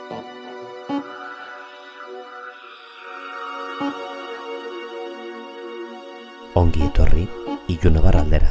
Ongi etorri Ilunabar aldera.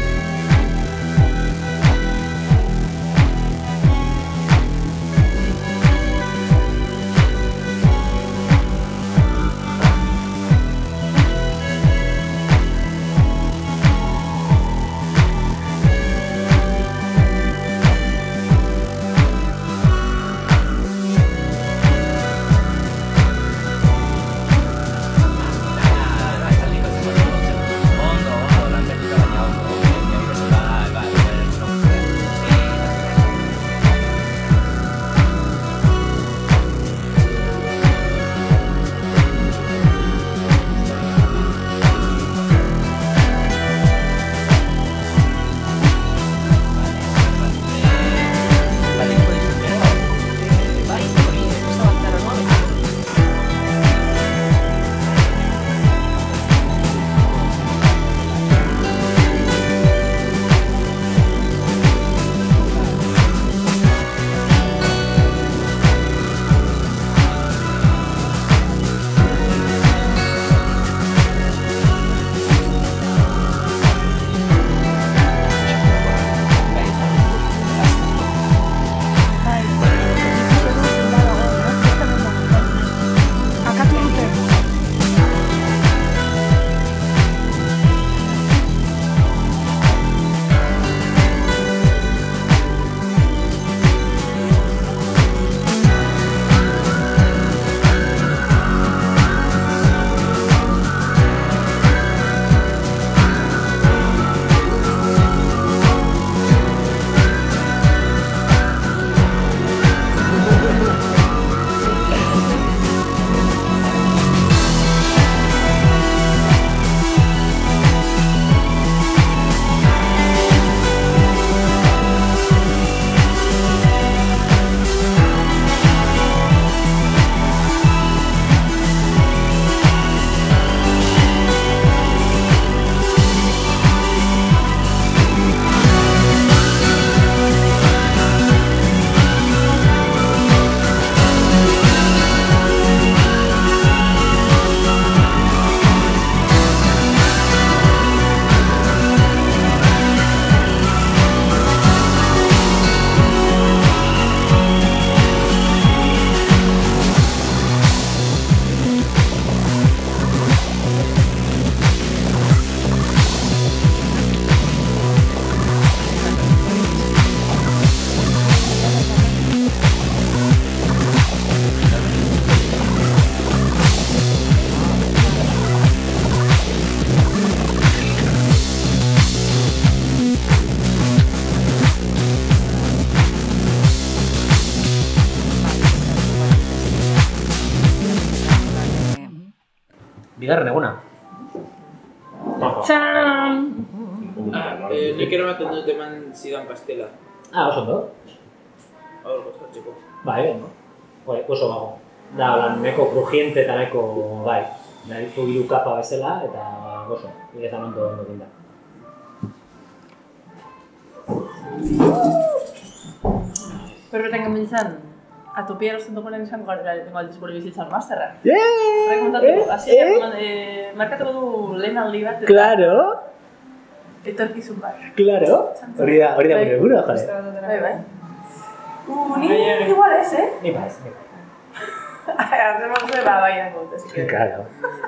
Bigarren eguna. Txan! Nik eramaten dut eman zidan pastela. Oso ondo. Hor gozatzeko. Bai, oso bago. Da, neko crujiente eta neko, bai. Nahiko hiru kapa bezala eta oso. Iketan ondo da. Perbetan gamintzan, atopia erosten dugunen izan tengo aldiz gure bizitzan masterra. Yeah! Rekontatuko, markatuko du lehen aldi bat. Claro! Etorkizun bat. Claro! Hori da gure burua, jare. Bai. Ni igual ez, Ni bai. Hacemos de la vaina juntos. Claro.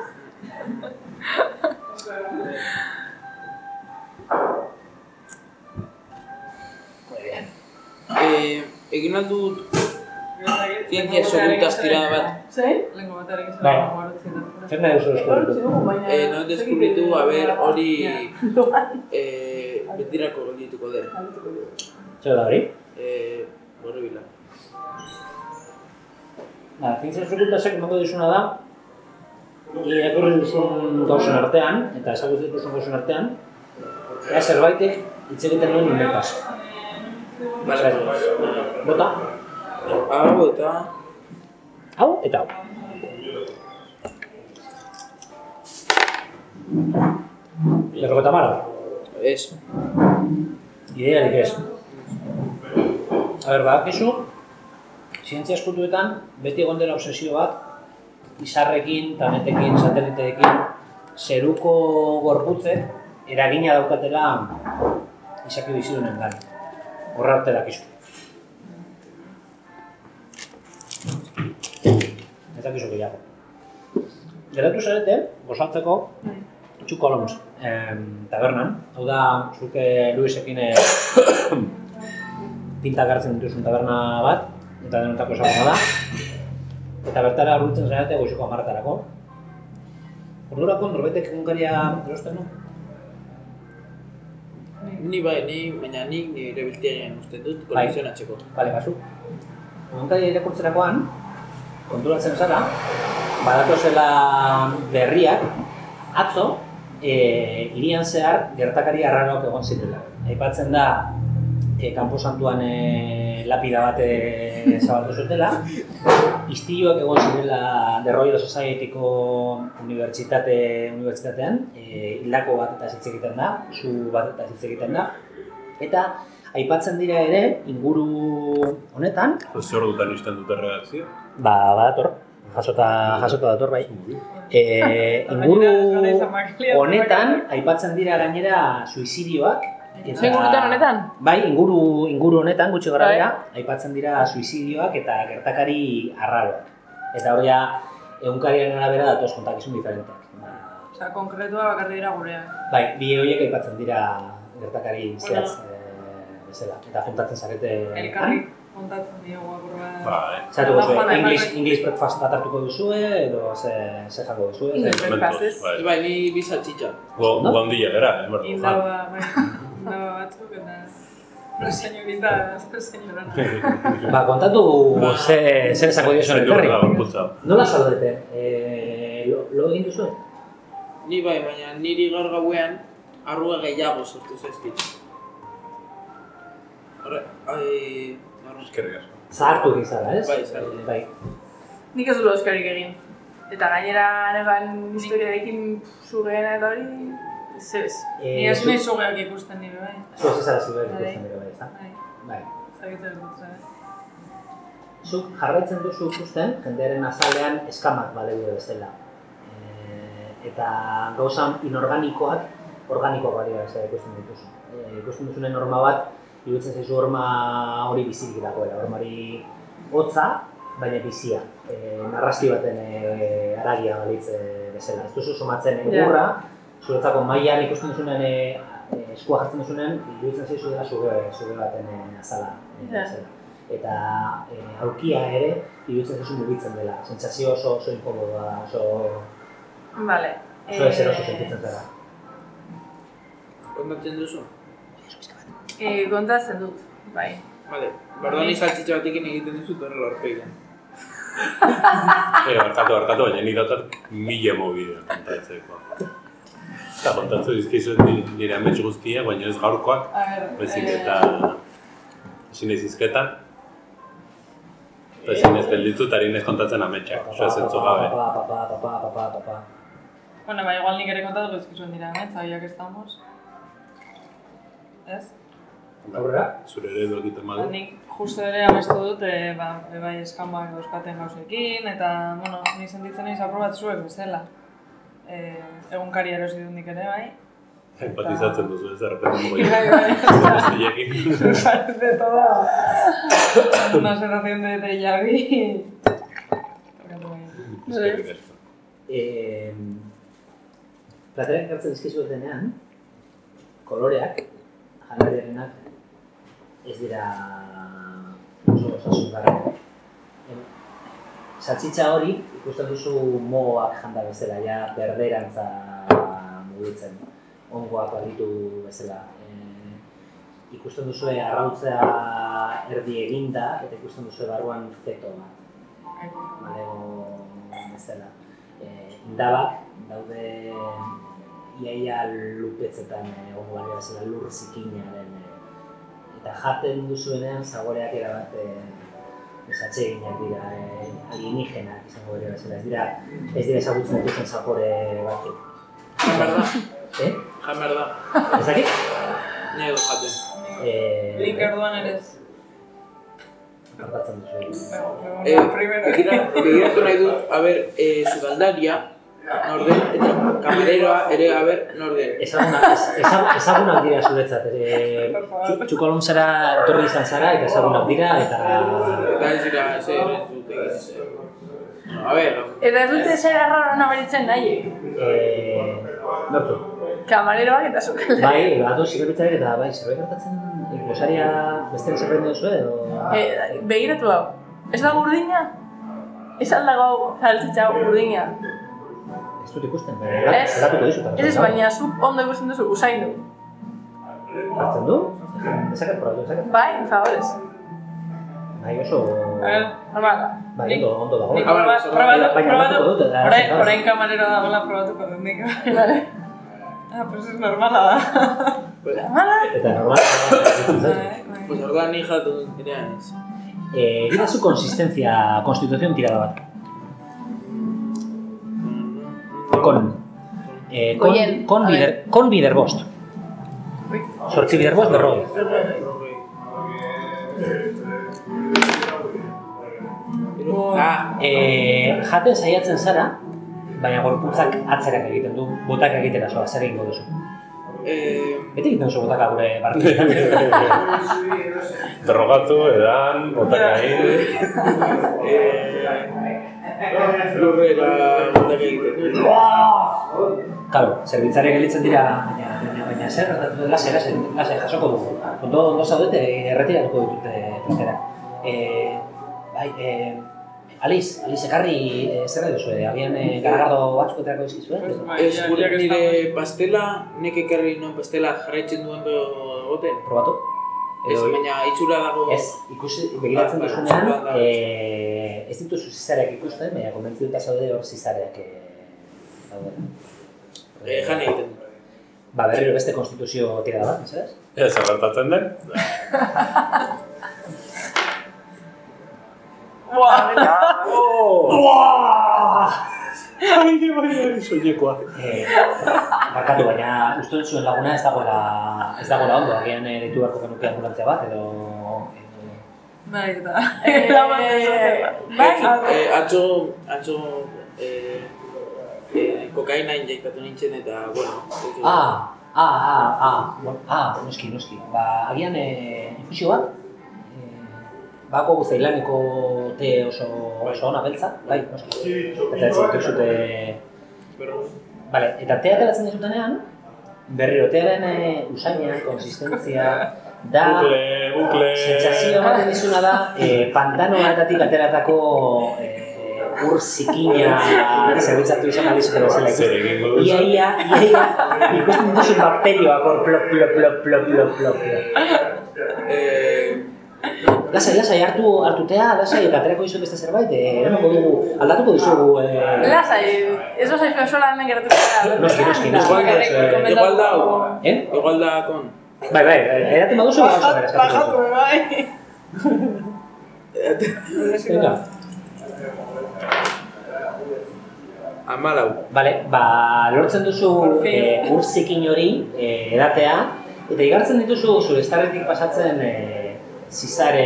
Muy bien. Egin aldut zientzia okultas tirada bat. Zein? Bai. Zer nahi duzu deskubritu? No deskubritu, hori betirako geldituko den. Zer da hori? Horribila. Zientzia okultasek emango dizuna da, irakurri duzun gauzen artean, eta ezagutzen duzun gauzen artean, zerbaitek hitz egiten duen inbertaz. Bota? Hau eta... Hau eta hau. Berrogeta mara? Ez. Idearik ez. A ber, badakizu, zientzia eskultuetan beti egon dela obsesio bat izarrekin, planetekin, sateliteekin, zeruko gorputzek eragina daukatela izaki bizidunengan. Horra arte dakizu. Ez dakizu gehiago. Geratu zarete, gozatzeko, Two Columns tabernan. Hau da, zuke Luisekin pinta gartzen dituzun taberna bat, eta denotako ezaguna da. Eta bertara hurbiltzen zarete goizeko 10:00-tarako. Ordurako norbaitek egunkaria erosten du? Baina nik nire biltegien uste dut kolekzionatzeko. Bale, basu. Egunkaria irakurtzerakoan, konturatzen zara, badatozela berriak, atzo, hirian zehar gertakari arraroak egon zirela. Aipatzen da, kanposantuan lapida bat zabaldu zutela, istiluak egon zirela The Royal Societyko unibertsitatean, hildako bat eta hitz egiten da, su bat eta hitz egiten da, eta aipatzen dira ere, inguru honetan... Zer dutan izten dute redakzio? Badator, jasota dator bai. Inguru honetan aipatzen dira gainera suizidioak. Ingurutan honetan? Bai, inguru honetan gutxi gorabehera aipatzen dira suizidioak eta gertakari arraroak. Eta hori egunkariaren arabera datoz kontakizun diferenteak. Osea, konkretua bakarri dira gureak. Bai, bi horiek aipatzen dira gertakari zehatz bezala. Eta juntatzen zarete... Elkarri kontatzen diogu akurra... Zatuko zuen, English breakfast bat hartuko duzue, edo ze jango duzue? English breakfast ez? Bai, ni bizaltxitxa. Guandilla gara, Indaba batzuk eta... Señorita, señorana. Kontatu zer esango diozuen elkarri. Nola zaudete? Lo egin duzue? Ni bai, baina niri gaur gauean arruga gehiago sortu zaizkit. Eskerrik asko. Zahartu gizara, ez? Bai, zahartu. Bai. Nik ez dut eskarik egin. Eta gainera negan historiarekin zugeena eta hori... Zez. Ni hasi nahi zugeak ikusten nire, bai. Zuez ezara zugeak ikusten nire, bai, ezta? Bai. Zagitzen dut, zuk jarraitzen duzu ikusten, jendearen azalean eskamak baleude bezala. Eta gauzan inorganikoak, organikoak bali bezala ikusten dituzu. Ikusten duzunen norma bat, iruditzen zaizu horma hori bizirik dagoela, hormari hotza, baina bizia. Narrazio baten haragia balitz bezala. Ez duzu somatzen egurra, zuretzako mailan ikusten duzunen eskua jartzen duzunen, iruditzen zaizu dela zuge baten azala bezala. Eta aurkia ere, iruditzen zaizu mugitzen dela. Sentsazio oso inkomodoa, oso... Vale. Oso ezeroso sentitzen zara. Kontatzen duzu? Kontatzen dut, bai. Vale, bardoni saltxitxa batekin egiten dizut horrela horpeigan. Barkatu, baina nik daukat 1000 mobideo kontatzeko. Eta kontatzen dizkizu nire amets guztiak, baina ez gaurkoak, bezik eta ezin ez izketan. Eta ezin ez gelditu eta harin ez kontatzen ametsak, oso ez entzu gabe. Bueno, igual nik ere kontatu dizkizuen dira amets, abiak estamos. Ez? Aurrera? Zure ere edo egiten badu. Nik justo ere amestu dut, bai eskambak dauzkaten gauzekin, eta, bueno, ni sentitzen naiz aprobat zuek bezala. Egunkari erosi dut nik ere, bai. Empatizatzen duzu ez, errepetu goi. Bai. Parece todo una sensación de déjà vu. Eskerrik asko. Platerak gartzen dizkizuetenean, koloreak, janariarenak, ez dira oso osasungarriak. Saltxitxa hori ikusten duzu mogoak janda bezala, ja berderantza mugitzen, ongoak baditu bezala. Ikusten duzu arrautzea erdi eginda eta ikusten duzu barruan feto bat. Malego bezala. Indabak daude iaia lupetzetan egongo balio bezala lur zikinaren eta jaten duzuenean zagoreak erabat atseginak dira, alienígenak izango balio bezala. Ez dira ezagutzen dituzen zapore batzuk. Jamar da. Jamar da. Ez dakit? Ni edo jaten. Nik erduan ere ez. Gertatzen duzu. Begiratu nahi dut, sugaldaria, norden, eta kamareroa ere, norden. Ezagunak dira zuretzat. Txukolon zara, etorri izan zara, eta ezagunak dira, eta... Eta ez dira, ez dute egiz. Eta ez dute zer arraro nabaritzen nahi? Nortu? Kamareroak eta sukaldaria. Bai, batu zirrepitzarek eta bai, zerbait gertatzen gosaria beste zerbait duzu edo... Begiratu hau, ez da urdina? Ez aldago saltzitza urdina? Ez dut ikusten, eratuko dizut. Ez, baina zuk ondo ikusten duzu, usain du. Hartzen du? Ezakat probatu, ezakat? Bai, favorez. Bai, oso... Normala. Bai, ondo dago. Probatu dut. Orain kamarero dagoela probatuko dut nik. Vale. Pues es normala da. Normala? Eta normala. Pues orduan ni jatu dut direa ez. Gira zu konsistentzia, konstituzion tirada bat. Kon bider bost. Sortzi bider bost, berroi. Jaten saiatzen zara, baina gorputzak atzerak egiten du, botak egitera zoa, zer egingo duzu? Beti egiten duzu botaka gure partidan. Derrogatu, edan, botaka egin... Lurrera botak egiten du. Claro, zerbitzarek elitzen dira, baina zer, lasai, jasoko dugu. Ondo zaudete, erretiratuko ditute plantera. Aliz, ekarri zer nahi duzu, agian garagardo batzuk eterako izkizue? Ez, gure nire pastela, nek ekarri non pastela jarraitzen duen goten. Probatu? Ez, baina itxura dago... Ez, begiratzen duzunean, ez dituzu zizareak ikusten, baina konbentzi dut zaude hor zizareak daude. Jan egiten dut. Ba, berriro beste konstituzio tirada bat, mesedez? Ez, zer gertatzen den? Soinekoa. Barkatu, baina uste dut zuen laguna ez dagoela ondo, agian deitu beharko genuke ambulantzia bat, edo... Bai, eta... Bai, atzo kokaina injektatu nintzen eta, bueno... Noski. Ba, agian infusio bat? Bako zeilaneko te oso ona beltza, bai, noski. Eta ez dituzute... Vale, eta tea ateratzen dizutenean, berriro tearen usaina, konsistentzia, da... Bukle... Sentsazio ematen dizuna da, pantanoetatik ateratako ur zikina zerbitzatu izan alizuten bezala ikusten. Ia, ikusten dituzun bakterioak hor plop. Lasai, hartu tea, lasai, eta aterako dizu beste zerbait, eranoko dugu, aldatuko dizugu... Lasai, ez osai sola hemen geratuko gara. Noski. Igual da, igual da kon. Bai, eraten baduzu, bajatu, bai. Venga. Amalau. Bale, lortzen duzu ur zikin hori edatea, eta igartzen dituzu zure estarretik pasatzen zizare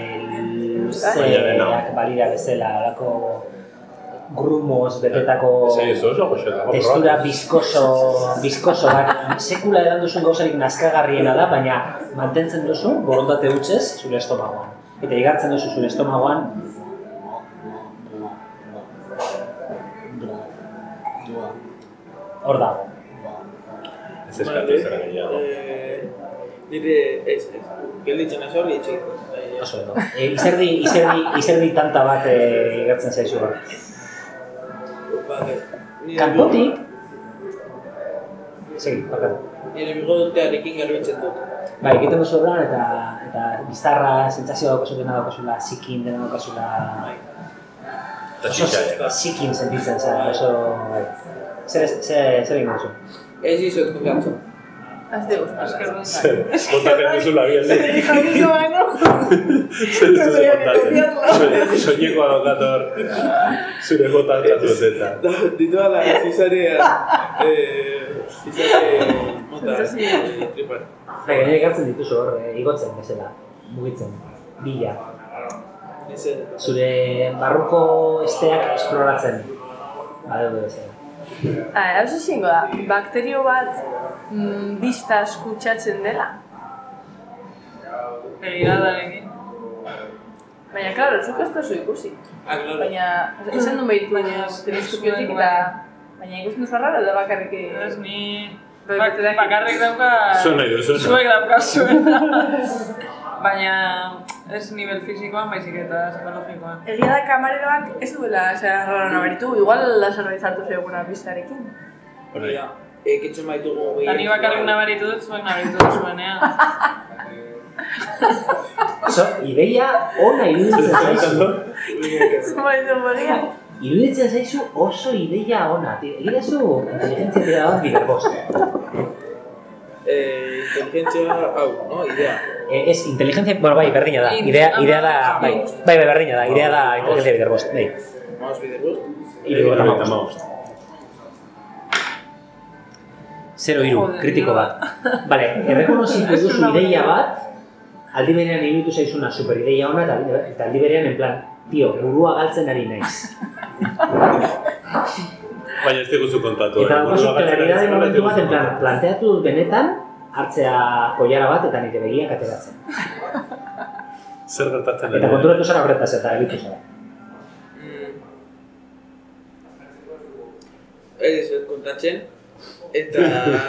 luzeak balira bezala, alako grumoz betetako textura biskoso bat. Sekula edan duzun gauzarik nazkagarriena da, baina mantentzen duzu borondate hutsez zure estomagoan. Eta igartzen duzu zure estomagoan hor dago. Ez eskatu zer gehiago. Nire ez, gelditzen ez hori etxik. Oso edo. Izerdi tanta bat igartzen zaizu hor. Kanpotik... Segi, bakatu. Nire bigotearekin garbitzen dut. Bai, egiten duzu horrean eta bizarra sentsazioa daukazula, zikin dena daukazula... Oso zikin sentitzen zara, oso... Zer egin duzu? Ez izot kontatu. Ez dugu, Zer, kontatzen duzula bialde. Zer dizu baino? Zer duzu kontatzen. Soinekoa daukator, zure gotan katueteta. Ditua da, zizarea... mota, tripan. Nire ekartzen dituzu hor, igotzen bezala, mugitzen, bila. Zure barruko esteak esploratzen. Badaude bezala. Hau zingo da, bakterio bat biztaz kutsatzen dela. Begiradarekin. Baina, klaro, zuk ez duzu ikusi. Claro. Baina, esan duen behitu teleskopiotik eta... Baina ikusten zarrara da bakarrik... Ez ni... Bakarrik dauka... Zuen nahi du, Zuek dauka zuena. Baina ez nivel fizikoan, baizik eta psikologikoan. Egia da kamareroak ez duela raro nabaritu, igual zerbait sartu zeguna biztarekin. Ja, ekitzen baitugu gehiago. Ni bakarrik nabaritu dut, zuek nabaritu dut zuenean. Ideia ona iruditzen zaizu. Zumaitu begia. Iruditzen zaizu oso ideia ona. Egira zu inteligentzia tira bat biderbost. Inteligentzia, hau, no? Idea. Ez, inteligentzia, bueno, bai, berdina da. Idea da, bai, berdina da. Idea da inteligentzia biderbost, bai. Maus biderbost? 75. 0-3, kritiko bat. Vale, errekonozitu duzu ideia bat, aldi berean iruditu zaizuna superideia ona, eta aldi berean en plan, tio, burua galtzen ari naiz. Baina ez diguzu kontatu. Eta daukazu claridade momentu bat, en plan, planteatu dut benetan, hartzea koiara bat eta nire begiak ateratzen. Zer gertatzen Eta konturatu zara horretaz eta egitu zara. Ez kontatzen, eta...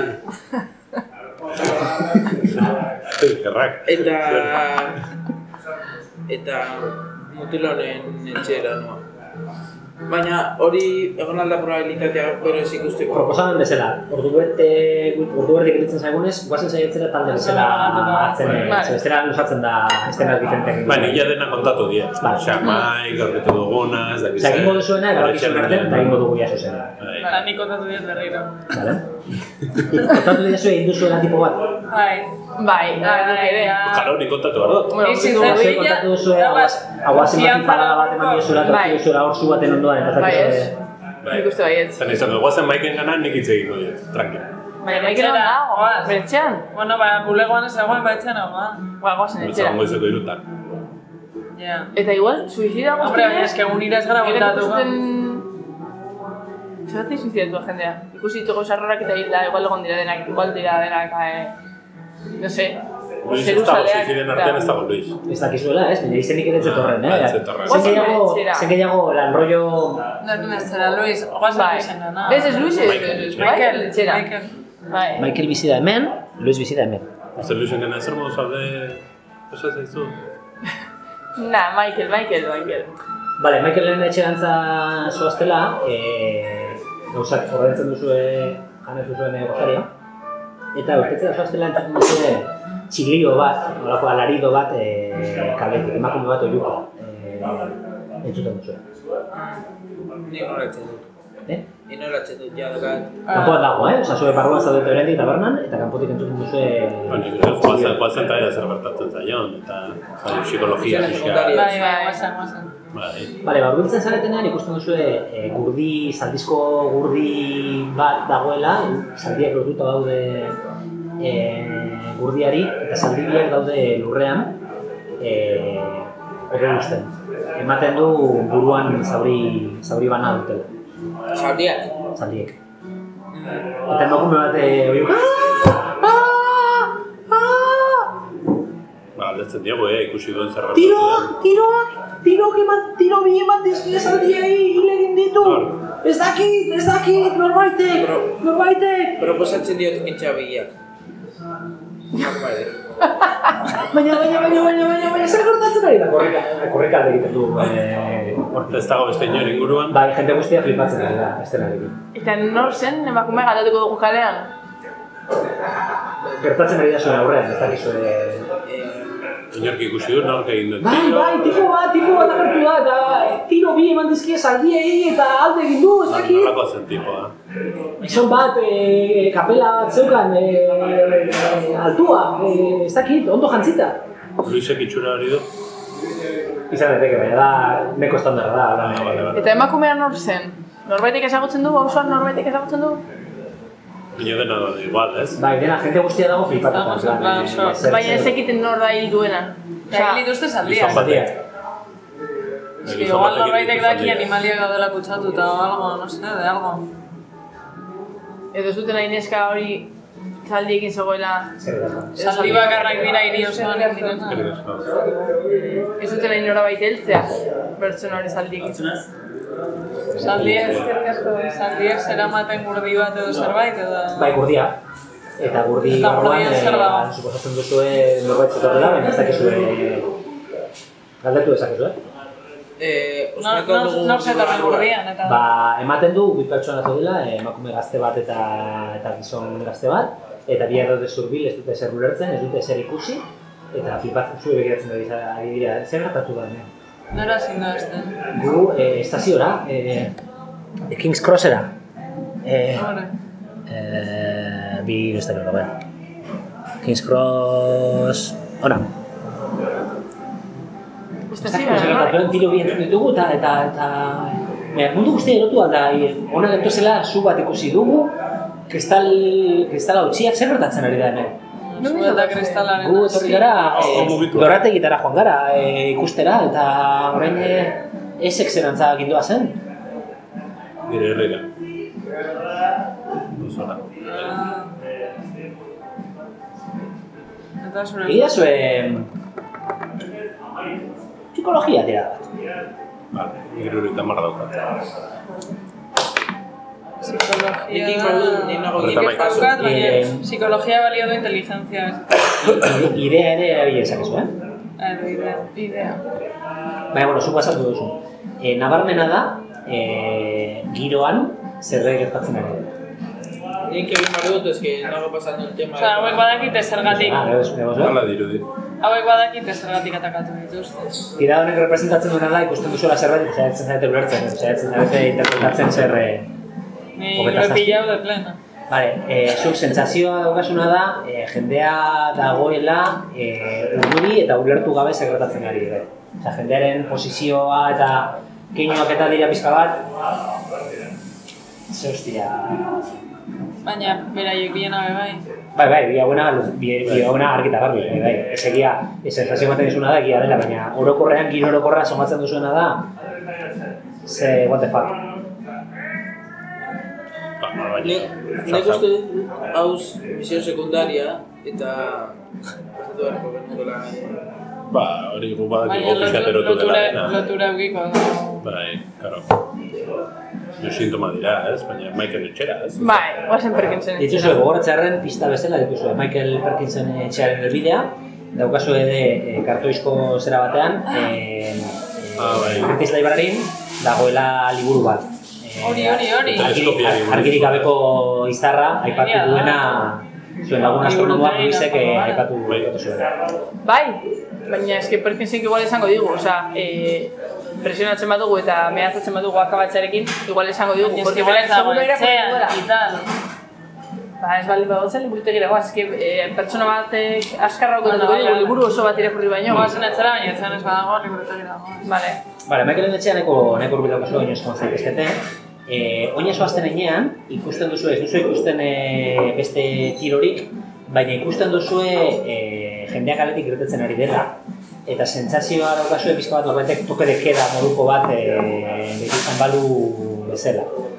Eta mutilonen etxera noa. Baina hori egon alda probabilitatea gero ez ikusteko. Proposamen bezala, ordu berdik egiten zaigunez, guazen saiatzera talde bezala hartzen, bestera lusatzen da estenak diferenteak. Baina, ia dena kontatu die. Xamai, gaurretu duguna, ez dakiz. Egingo duzuena, erabakizun artean, eta egingo dugu jaso zena. Eta nik kontatu diet berriro. Vale? Kontatu dizu egin duzuela tipo bat? Bai, ere. Jaro, nik kontatu behar dut. Kontatu duzu aguazen batin parada bat eman diozuela, tortu duzuela orzu baten ondoan, eta zakizu. Nik uste baietz. Zan izan du, guazen Maiken gana nik hitz egingo diet, tranquil. Baina Maiken hon dago, beretxean. Bueno, bulegoan ez egoen baitzean hau, Guazen etxera. Zagongo izeko irutan. Eta igual, suizida guztien... Hombre, baina eske egun ira ez gara bueltatuko. Zergatik suizidatu jendea. Ikusi ditugu sarrorak eta hilda, igual egon dira denak, no sé, Luis ez dago, suiziden artean ez dago Luis. Ez dakizuela, ez? Baina izenik ere zetorren, Ez zetorren. Zen gehiago lan rollo... No zera, Luis, ogazen Luisen gana. Ez Luis, ez Michael etxera. Michael bizi da hemen, Luis bizi da hemen. Ez Luisen gana ezer modu zalde... Eso zaizu? Na, Michael. Bale, Michaelen etxerantza zoaztela, gauzak ordentzen duzue, janez duzuen gozaria. Eta urtetzea zoaztela entzuten duzue txilio bat, nolako alarido bat kaletik, emakume bat oiuko entzuten duzue. Ni noratzen dut. Ni noratzen dut, ja dakat. Kanpoan dago, Osa, zue barruan zaudete horrendik tabernan, eta kanpotik entzuten duzue... Guazen taia zer bertatzen zaion, eta psikologia, Guazen. Bale, urbiltzen zaretenean ikusten duzue zaldizko gurdi bat dagoela, zaldiak lotuta daude gurdiari, eta zaldibiak daude lurrean horre guzten. Ematen du buruan zauri bana dutela. Zaldiak? Zaldiek. Eta emakume bat oiuk... Galdetzen diago, ikusi duen zer Tiro bi eman dizkie zaldiei hil egin ditu! Ez dakit, norbaitek! Proposatzen diot kentsa begiak. Baina, zer gertatzen ari da korrika alde egiten du Ez dago beste inor inguruan. Bai, jende guztia flipatzen ari da, estenarekin. Eta nor zen emakume galdatuko dugu kalean? Gertatzen ari da zuen aurrean, ez dakizu Inork ikusi du, nork egin dut. Bai, tipo bat agertu da, eta tiro bi eman dizkie zaldiei eta alde egin du, ez dakit. Nolako zen tipoa. Gizon bat, kapela bat zeukan, altua, ez dakit, ondo jantzita. Luisek itxura hori du? Izan daiteke, baina da, neko estandarra da. Vale. Eta emakumea nor zen? Norbaitek ezagutzen du, auzoan norbaitek ezagutzen du? Bino dena da igual, ez? Bai, dena jente guztia dago flipatuta. Baina ez ekiten nor da hil duena. Eta hil dituzte zaldiak. Zaldiak. Igual norbaitek daki animaliak gaudela kutsatuta o algo, no sé, de algo. Edo ez duten neska hori zaldiekin zegoela. Zaldi bakarrak dira hiri osoan direnak. Ez duten nahi norabait heltzea, pertsona hori zaldiekin. Zaldiek zeramaten gurdi bat edo zerbait edo... Bai, gurdia. Eta gurdi horrean, suposatzen duzue norbait zetorrela, baina ez dakizue... Galdetu dezakezue? Nor zetorren gurdian eta... Ematen du, bi pertsona dela, emakume gazte bat eta gizon gazte bat, eta bi daude zurbil, ez dute ezer ulertzen, ez dute ezer ikusi, eta flipatzen zuen begiratzen ari dira, zer gertatu da, ne? Nora zin da ezten? Gu, estaziora, King's Crossera. Bi bestak edo, King's Cross... Ona. Estazioa, tiro bi entzun ditugu eta mundu guztia erotu alda, hona gentozela zu bat ikusi dugu, kristala utziak zer gertatzen ari da hemen? Zu eta kristalaren... Gu etorri gara, dorategitara joan gara ikustera, eta orain ezek zerantza gindua zen. Nire herrera. Duzora. Eta zure... Egia zuen... Psikologia dira bat. Vale, 70 daukat. Psikologia balio du inteligentzia. Idea ere erabili dezakezu, Idea. Baina, bueno, zuk pasatu duzu. Nabarmena da, giroan zerbait gertatzen ari dela. Nik egin behar dut, ezke nago pasando el tema... Hauek badakite zergatik. Hala dirudi. Hauek badakite zergatik atakatu dituzte. Tira honek representatzen duena da, ikusten duzuela zerbait, saiatzen zarete ulertzen, saiatzen zarete interpretatzen zer... Ni lo he pillado de plena. Vale, zuk sentsazioa daukasuna da, jendea dagoela urduri eta ulertu gabe zer gertatzen ari dira. Osea, jendearen posizioa eta keinuak eta dira pizka bat... Ze hostia... Baina, beraiek biena bai. Bai, biona argita garbi, bai. Ez egia, sensazio ematen dizuna da, egia dela, baina orokorrean, giro orokorra somatzen duzuena da, ze, what the fuck. Nik uste hauz misio sekundaria eta pasatu beharko genuela. Hori gu badakiko pixaterotu dela dena. Lotura eukiko. Bai, karo. Jo sintoma dira, ez? Baina Michael etxera, ez? bai, guazen Perkinsen. Dituzue, gogoratzearen pista bezala dituzue, Michael Perkinsen etxearen helbidea, daukazue ere kartoizko zera batean, British Libraryin dagoela liburu bat. Hori. Argirik gabeko izarra, aipatu duena, zuen lagun astronomoak Luisek aipatu zuen. Bai, baina eske Perkinsen igual esango digu, osea, presionatzen badugu eta mehatzatzen badugu akabatzearekin, igual esango digu, porque igual seguro irakurriko dela. Ba, ez baldin badotzen liburutegira goaz, pertsona batek askarra aukeratuko digu, liburu oso bat irakurri baino. Goazen etzera, baina etzen ez badago liburutegira goaz. Vale, Michaelen etxean neko urbilako zuen oinezko zaitezkete. Oinazo azten enean, ikusten duzu, ez duzu ikusten beste tirorik, baina ikusten duzue jendeak aletik irtetzen ari dela. Eta sentsazioa daukazue pizka bat norbaitek toke de queda moduko bat izan balu bezala.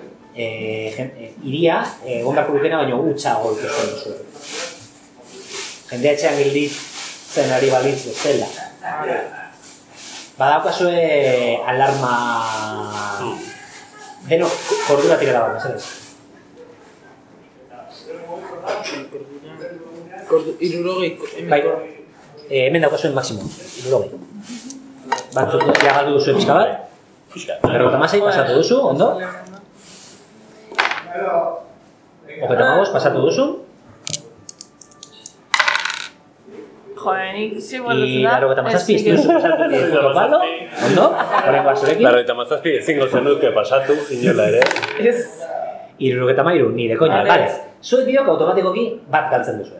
Iria, egon beharko lukena, baina hutsago ikusten duzu. Jendea etxean gelditzen ari balitz bezala. Badaukazue alarma... Denok kordura tirela bat, mesedez. Bai, hemen daukazuen maksimum, 60. Batzuk galdu duzu pixka bat. 56 pasatu duzu, ondo? 35 pasatu duzu. Joder, nik zigual duzu da. Y 57 ez duzu pasatu duzu palo, ondo? Horrengo azurekin. 57 ezingo zenuke pasatu, inola ere. Ez. 73, ni de koña, vale. Zuek biok automatikoki bat galtzen duzu.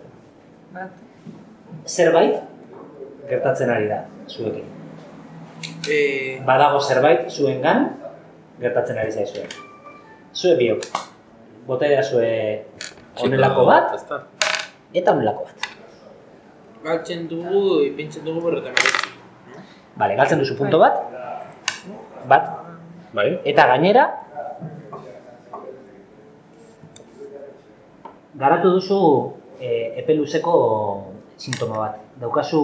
Zerbait gertatzen ari da zuekin. Badago zerbait zuengan gertatzen ari zaizue. Zuek biok bota edazue honelako bat eta honelako bat. Galtzen dugu, ipintzen dugu 59. Vale, galtzen duzu punto bat. bat. Bai? Eta gainera, garatu duzu epe luzeko sintoma bat. Daukazu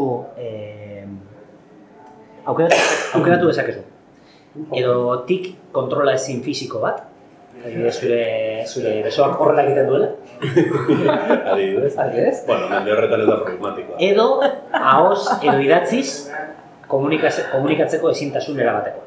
aukeratu dezakezu. Edo tik kontrola ezin fisiko bat. Zure besoak horrela egiten duela. Adibidez? Bueno, mende horretan ez da problematikoa. Edo, ahoz edo idatziz, komunikatzeko ezintasunera bateko.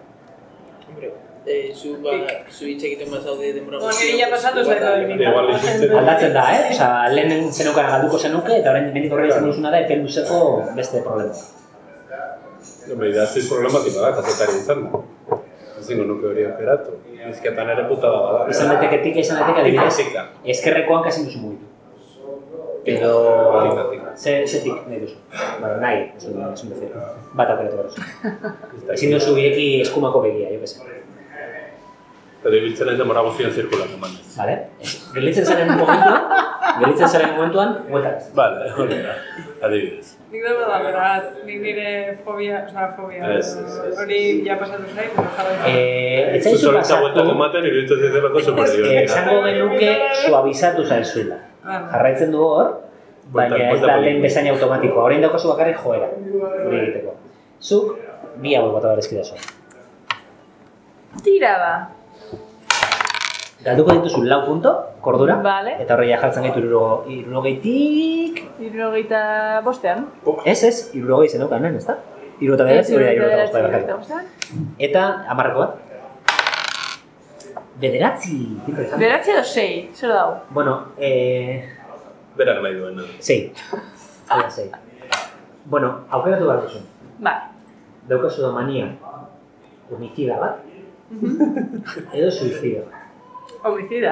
Zu hitz egiten bazaude denbora Nire ja pasatu zaitu. Aldatzen da, Osa, lehen zenukan galduko zenuke, eta orain mendik horrela izan duzuna da, epe luzeko beste problema. Idatziz problematikoa da, kazetari izan da. Ezingo nuke hori operatu. Izketan ere putada bada. Izan daiteke tika, izan daiteke adibidez, eskerrekoan kasin duzu mugitu. Edo... Zetik nahi duzu. Bueno, nahi, esun bezala. Bat aukeratu behar ezin duzu bireki eskumako begia, jo que se. Pero ibiltzen ez demora guztian zirkulan emanez. Vale? Gelditzen zaren momentuan, bueltak. Vale, hori da. Adibidez. Nik dago da, berat, nik nire fobia, hori ja pasatu zait, Etzaizu pasatu, ematen iruditzen zitelako superior. esango genuke suabizatu zaizuela. Jarraitzen du hor, baina ez da lehen bezain automatikoa. Horrein daukazu bakarrik joera, hori egiteko. Zuk, bi hauek bota berezki da zuen. Tira ba. Galduko dituzu 4 punto, kordura, Vale. eta horreia jartzen gaitu 70-tik... 75ean. Ez, 70 zeneukan, nen, ezta? 79, hori da 75 Eta 10 bat. Bederatzi! Bederatzi edo 6, zer dago? Bueno, Berak nahi duena. 6. Hala, 6. Bueno, aukeratu behar duzu. Bai. Daukazu da mania homicida bat, edo suicida. Homicida.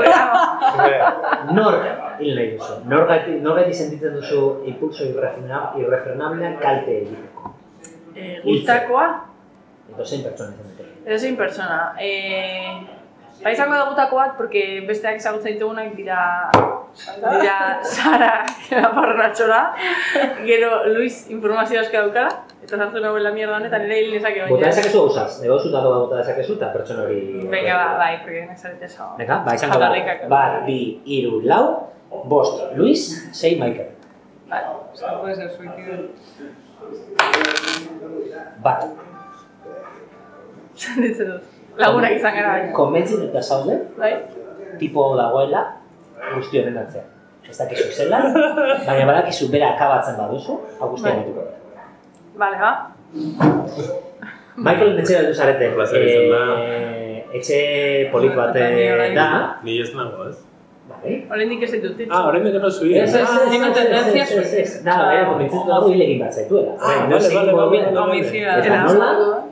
Nor hil nahi duzu. Norgaiti sentitzen duzu impulso irrefrenablean kalte egiteko. Guztakoa? Edo zein pertsona izan dute. Edo zein pertsona. Izango da gutako bat, porque besteak ezagutzen ditugunak dira Sara, Naparronatxola, gero Luis informazioa eska daukala, eta sartu nagoen la mierda honetan ere hil nezake baina. Bota dezakezu gauzaz, negozut dago da bota dezakezu eta pertsona hori... Venga, bai, porque nezarete eso. Venga, izango da, 1, 2, 3, 4, 5, Luis, 6, Michael. Vale. puede ser suicidio. Bat. Ditzen dut. Lagunak izan gara baina. Konbentzituta zaude, Bai? tipo dagoela guzti honen atzean. Ez dakizu zela, baina badakizu bera akabatzen baduzu, hau guztia gaituko. Bale, ba. Michael etxe galdu zarete. Etxe polit bat da. Ni ez nago, ez? Oraindik ez ditut. Oraindik ez zuia. Ez. Da, baina konbentzitu dago hil egin bat zaituela. Homicida. Eta nola?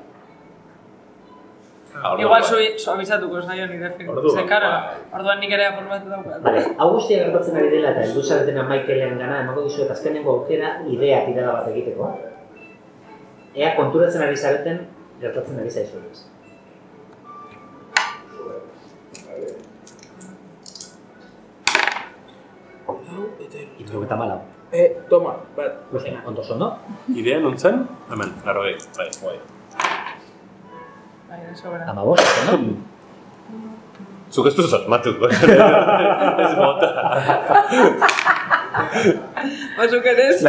Igual suavizatuko zaio nire film. Orduan nik ere apurbatu daukat. Hau guztia gertatzen ari dela eta heldu zaretena Michaelen gana emango dizuet azkenengo aukera idea tirada bat egiteko. Ea konturatzen ari zareten gertatzen ari zaizuenez. Eta malau. Toma, bat. Ondo zondo? Idea nuntzen? Hemen, 80, bai, guai. Ama bost, no? Zuk ez duz asmatuko. Ez bota. Zuk ere ez?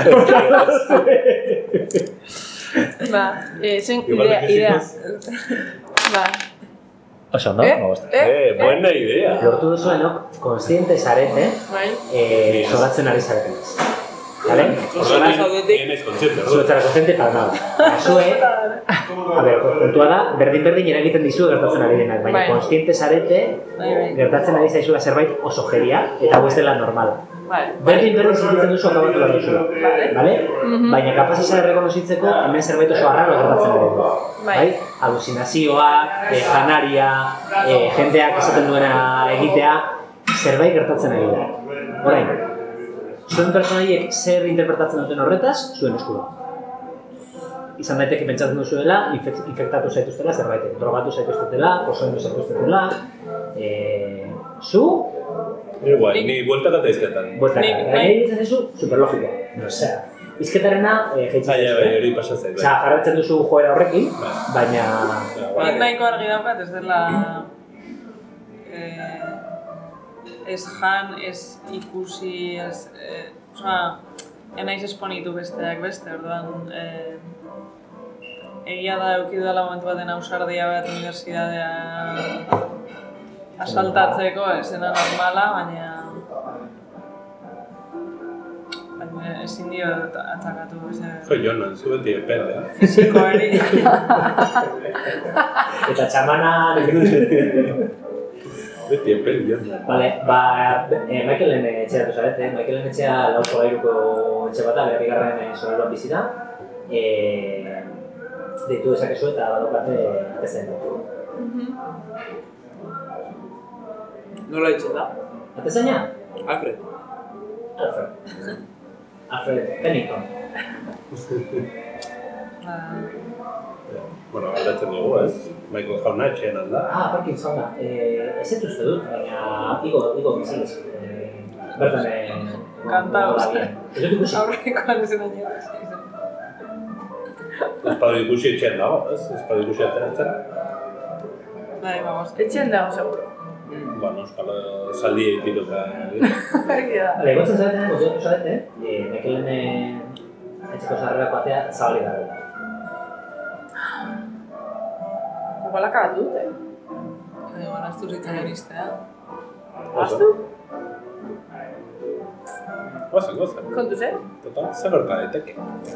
Ba, zen idea. Ba. Oso, no? Ama bost. Buena idea. Lortu duzuenok, konstiente zarete, zoratzen ari zareten. ¿Vale? Zuetzara konstiente para nada. Zue, a ver, kontua da, berdin eragiten dizu gertatzen ari denak, baina konstiente zarete, gertatzen ari zaizula zerbait oso jeria, eta hau ez dela normala. Berdin sentitzen duzu akabatu behar duzula, ¿vale? Baina kapaz izan errekonozitzeko, hemen zerbait oso arraro gertatzen ari du. Bai? Alucinazioak, janaria, jendeak esaten duena egitea, zerbait gertatzen ari da. Orain, zuen personaiek zer interpretatzen duten horretaz, zuen eskura. Izan daiteke pentsatzen duzuela, infektatu zaituztela zerbaitek, drogatu zaituztela, osoendu zaituztela, zu... Igual, ni bueltak eta izketan. Bueltak, gaine ditzen duzu, superlogikoa. Osea, izketarena jeitzen duzu. Hori pasatzen. Osea, jarratzen duzu joera horrekin, baina... Nik nahiko argi daukat, ez dela ez jan, ez ikusi, ez... Enaiz esponitu besteak beste, orduan egia da eukidu dela momentu baten ausardia bat universidadea asaltatzeko, esena normala, baina ezin dio atzakatu. Jo, Jonan, zu beti epelde, Fizikoari. Eta txamana... Beti epelde, Jonan. Vale, Michaelen etxea dut zarete, Michaelen etxea lauko gairuko etxe bat da, bere bigarren solaruan bizi da. Deitu dezakezu eta badokate atezen. Nola ditzen da? Atezaina? Alfred. Alfred Pennington. Bueno, aldatzen dugu, ez? Michael jauna etxean alda. Parkinson da. Ez ez uste dut, baina igo bizilez. Bertan... Kantauz. Ez dut ikusi. Aurrekoan ez dut Espadu ikusi etxean dago, ez? Espadu ikusi ateratzen. Bai, vamos. Etxean dago, seguro. Bueno, euskal zaldi eitiroka. Egotzen zaretean, gozotu zarete, Michaelen etxeko sarrerako atea zabalik dago. Igual akabatu dute. Igual, aztu zitzaren iztea. Aztu? Gozen. Kontuz, Total, zer horka daiteke.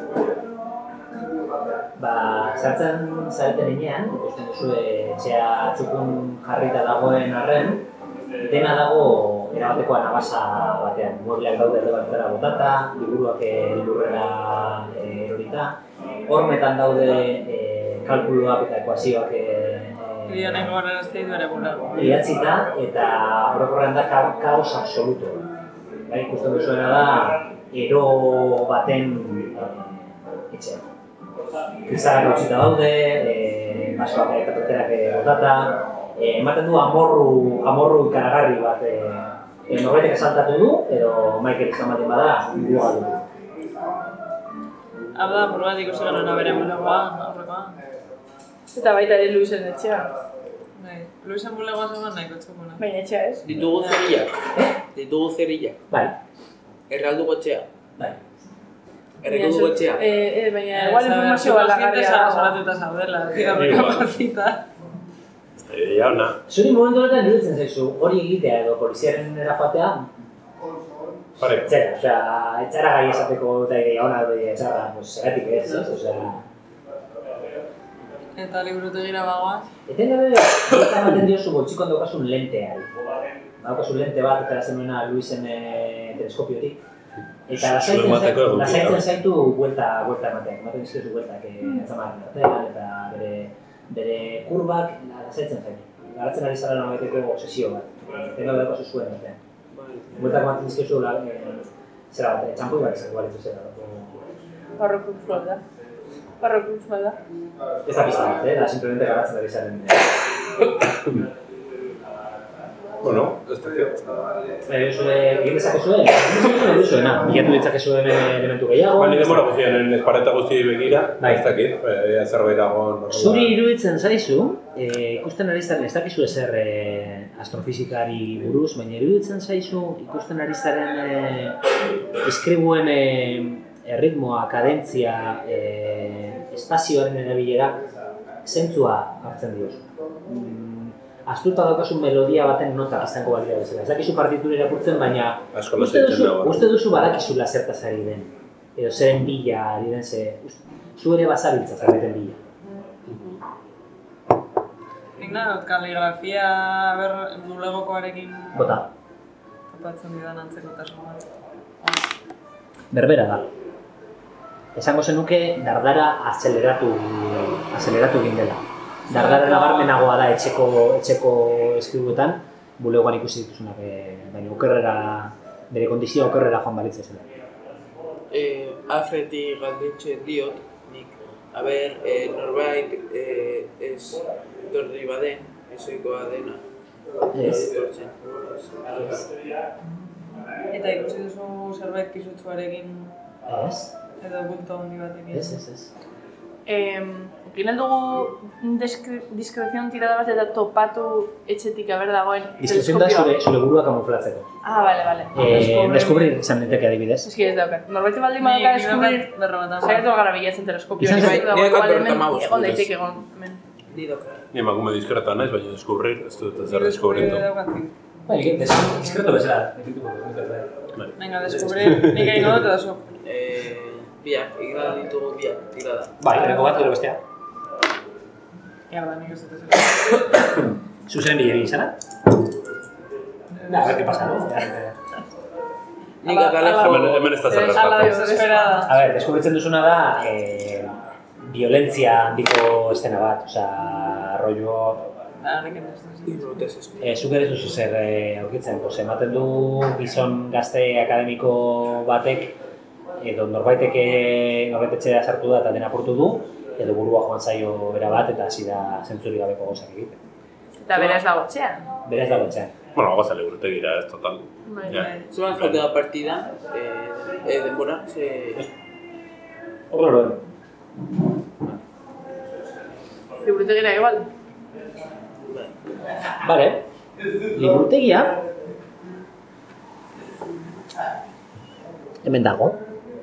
Sartzen zareten inean, ikusten duzu etxea txukun jarrita dagoen arren, dena dago erabateko anabasa batean. Muebleak daude alde batera botata, liburuak lurrera erorita, hormetan daude kalkuluak eta ekuazioak Bidioneko horrerazte ditu ere bulego. idatzita eta orokorrean da kaos absoluto. Ikusten duzuena da ero baten etxea. Kristalak hautsita daude, basoak eta torterak botata, ematen du amorru ikaragarri bat norbaitek esaltatu du, edo Michael izan baten bada, ingua du. Hau da, buru bat ikusi genuen bere bulegoa, aurrekoa. Eta baita ere Luisen etxea. Luisen bulegoa zegoen nahiko txukuna. Baina etxea ez. Ditugu zerillak. Bai. Erralduko etxea. Bai. Errekuduko etxea. Baina igual informazio balagarria dago. Salatuta zaudela, tirabeko bazita. Jauna. Zuri momentu honetan iruditzen zaizu hori egitea edo poliziaren erafatea Pare. Etxera, etxara gai esateko eta jauna etxara, zeratik ez, Eta liburutegira bagoaz. Etengabe, eta ematen diozu boltsikon daukasun lenteari. Daukasun lente bat, eta zenuna Luisen teleskopiotik. Eta lasaitzen zaitu buelta ematen dizkiozu bueltak atzamarren artean, eta bere kurbak lasaitzen zaitu. Garatzen ari zara norabaiteko obsesio bat. Etengabe daukazu zuen artean. Bueltak ematen dizkiozu zera bat, txampoi bat izango balitzu zera. Barrokluz da. Ez da pista bat, da simplemente garatzen ari zaren. Bueno, ez dakit. Egin dezakezuen, bilatu ditzakezuen elementu gehiago. Bani demora guztien, espareta guztiei begira, ez dakit, zerbait dago. Zuri iruditzen zaizu, ikusten ari zaren, ez dakizu ezer astrofizikari buruz, baina iruditzen zaizu ikusten ari zaren eskribuen erritmoa, kadentzia, espazioaren erabilera, zentzua hartzen diozu. Astuta daukasun melodia baten nota izango balira bezala. Ez dakizu partitura irakurtzen, baina uste duzu badakizula zertaz ari den. Edo zeren bila ari den, zu ere bazabiltza zareten bila. Nik nagot, kaligrafia bulegokoarekin topatzen didan antzekotasun bat. Berbera da. Esango zenuke dardara azeleratu egin dela. Dardara nabarmenagoa da etxeko eskribuetan, bulegoan ikusi dituzunak, baina bere kondizioa okerrera joan balitza zela. Alfredi galdetzen diot, nik, norbait ez torri baden, ezoikoa dena. Ez. Eta ikusi duzu zerbait pisutsuarekin Ez. edo bulto handi batekin. Ez. Ginen dugu diskrezion tirada bat eta topatu etxetik haber dagoen Diskrezion da zure burua kamuflatzeko. Bale. Descubrir izan diteke adibidez. Eski ez daukat. Norbait baldin badaka descubrir, saiatu gara bilatzen teleskopioa. Egon daiteke egon. Ni emakume diskreta naiz, baina descubrir, ez dut zer descubritu. Diskreto bezala. Venga, descubrir, nik egin dut eta zu. Biak, egin ditugu biak, tirada. Horreko bat, gero bestea. Mierda, nik ez dut ez. Zuzen bilegi izana? A ver qué pasa, ¿no? Nik atalejo... Hemen ez da zer A la gertatu. desesperada. A ver, deskubritzen duzuna da violentzia handiko estena bat, osea, rollo... Nik ez dut. Zuk ere duzu zer aurkitzen, ematen du gizon gazte akademiko batek edo norbaitetxea sartu da eta dena apurtu du, edo burua joan zaio bera bat eta hasi da zentzurik gabeko gauzak egiten. Eta beraz dago etxean. Beraz dago etxean. Bueno, goza liburutegira, ez total. Zuan joatea partida, denbora, Horro. Liburutegira igual. Vale. Liburutegia hemen dago.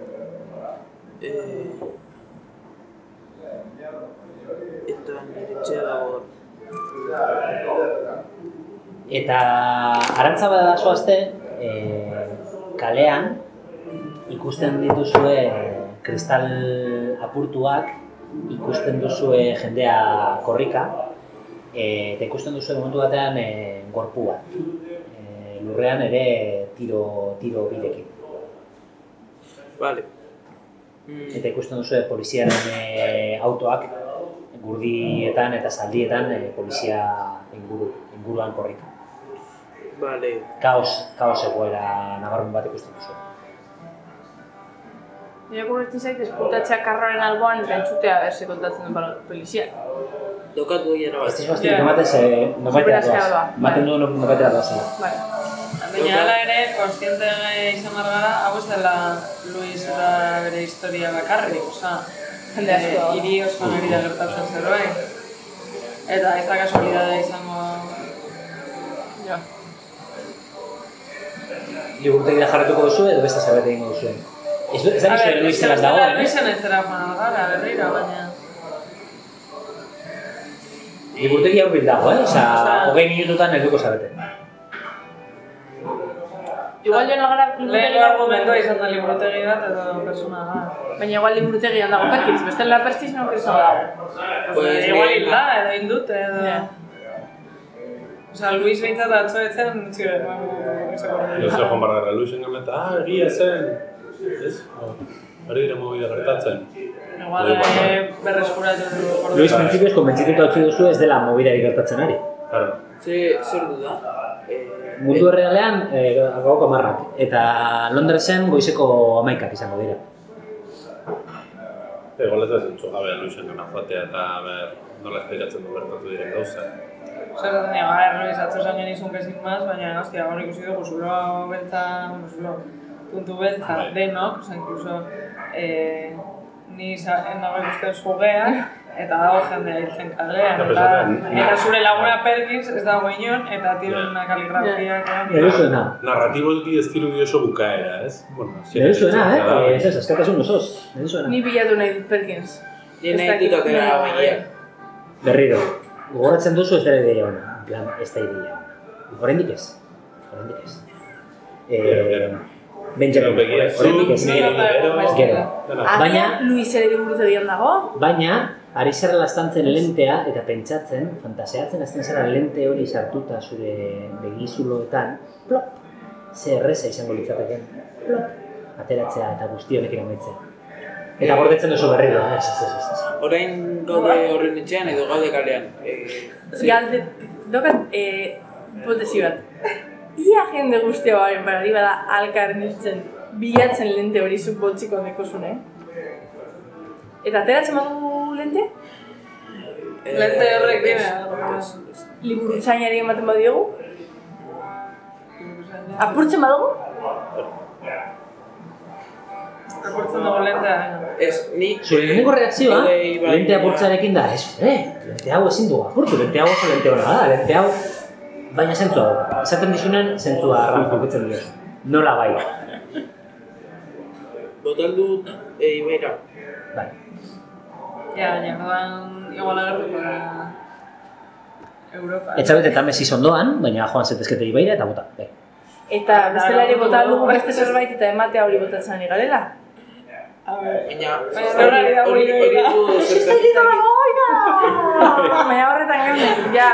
Eta nire etxea dago. Eta arantza bada zoazte, kalean ikusten dituzue kristal apurtuak, ikusten duzue jendea korrika, eta ikusten duzue momentu batean gorpu bat. Lurrean ere tiro birekin. Vale. Eta ikusten duzue poliziaren autoak gurdietan eta zaldietan polizia inguruan korrika. Vale. Kaos egoera nabarmen bat ikusten duzu. Nire kurretzen zait, esputatxea karroaren alboan pentsutea berse kontatzen duen poliziak. Dokatu egin bat. Ez bastik ematez nobaitera doaz. Ematen du nobaitera doazela. Baina hala ere, konstiente izan gara, hau ez dela Luis eta bere historia bakarrik, oza. Hiri oskoan ari da gertatzen zerbait. Eta ez da kasualidadea izango... Jo. Liburutegira jarretuko duzu edo beste zerbait egingo duzu. Ez da nizue Luis zelan dagoen, Luisen ez zera joan algara, berriro, baina... Liburutegia hurbil dago, Osa, 20 minututan helduko zarete. Igual joan algara Lehen argumentua izan da liburutegi bat edo persona bat. Baina igual liburutegian dago Perkins, bestela Perkins non kristo dago. Igual hilda edo indut edo... Osa, Luis behintzat atzo etzen, zire, Jo zer joan barra Luisen gana eta, egia zen. Ez? Hori dira movida gertatzen. Igual berreskuratu du. Luis, principios, konbentzituta utzi duzu ez dela mobidarik gertatzen ari. Claro. Zer du da? Mundu errealean, gauko 10 eta Londresen goizeko 11 izango dira. Igual ez da zentzu gabe Luisen gana joatea eta nola esplikatzen du gertatu diren gauza. Zer dut nire, Luis atzo esan genizun kezin maz, baina hostia, hor ikusi dugu zulo beltza, puntu beltza denok, oza, incluso ni nago ikusten jugean, eta dago jendea hiltzen kalean, eta zure laguna Perkins ez dago inon, eta tiene una kaligrafia. Nire zuena. Narratiboki ez diru oso bukaera, ez? Nire zuena, ez askatasun osoz, nire zuena. Ni bilatu nahi dut Perkins. Nire etikatera baina. Berriro, gogoratzen duzu ez dara ideia ona, en plan, ez da ideia ona. Oraindik ez. Benjamin, oraindik ez. Baina, Luis ere liburutegian dago? Baina, ari zara lastantzen lentea eta pentsatzen, fantaseatzen azten zara lente hori sartuta zure begizuloetan, plop, ze erreza izango litzateken, plop, ateratzea eta guzti honekin amaitzea. Eta gordetzen duzu berriro, ez. Orain gaude horren etxean edo gaude kalean. Galde, dokat, hipotesi bat. Ia jende guztia baren parari bada alkarren hiltzen, bilatzen lente hori zuk boltziko nekozun, Eta ateratzen badu lente? Lente horrek dira. Liburutzainari ematen badiogu? Apurtzen badugu? Apurtzen dugu lentea. Ez, ni... Zure lehenengo reakzioa, lente apurtzarekin da, lente hau ezin du apurtu, lente hau oso lente hona da, lente hau... Baina zentzua du, esaten dizunen zentzua arrankokitzen dira. Nola bai. Botal dut Ibaira. Bai. Ja, baina orduan igual agertuko da Europa. Etxabet eta Messi ondoan, baina joan zetezkete Ibaira eta bota. Bai. Eta bestelari bota dugu beste zerbait eta ematea hori botatzen ari garela? Baina hori du zertzen. Baina horretan gaude, ja.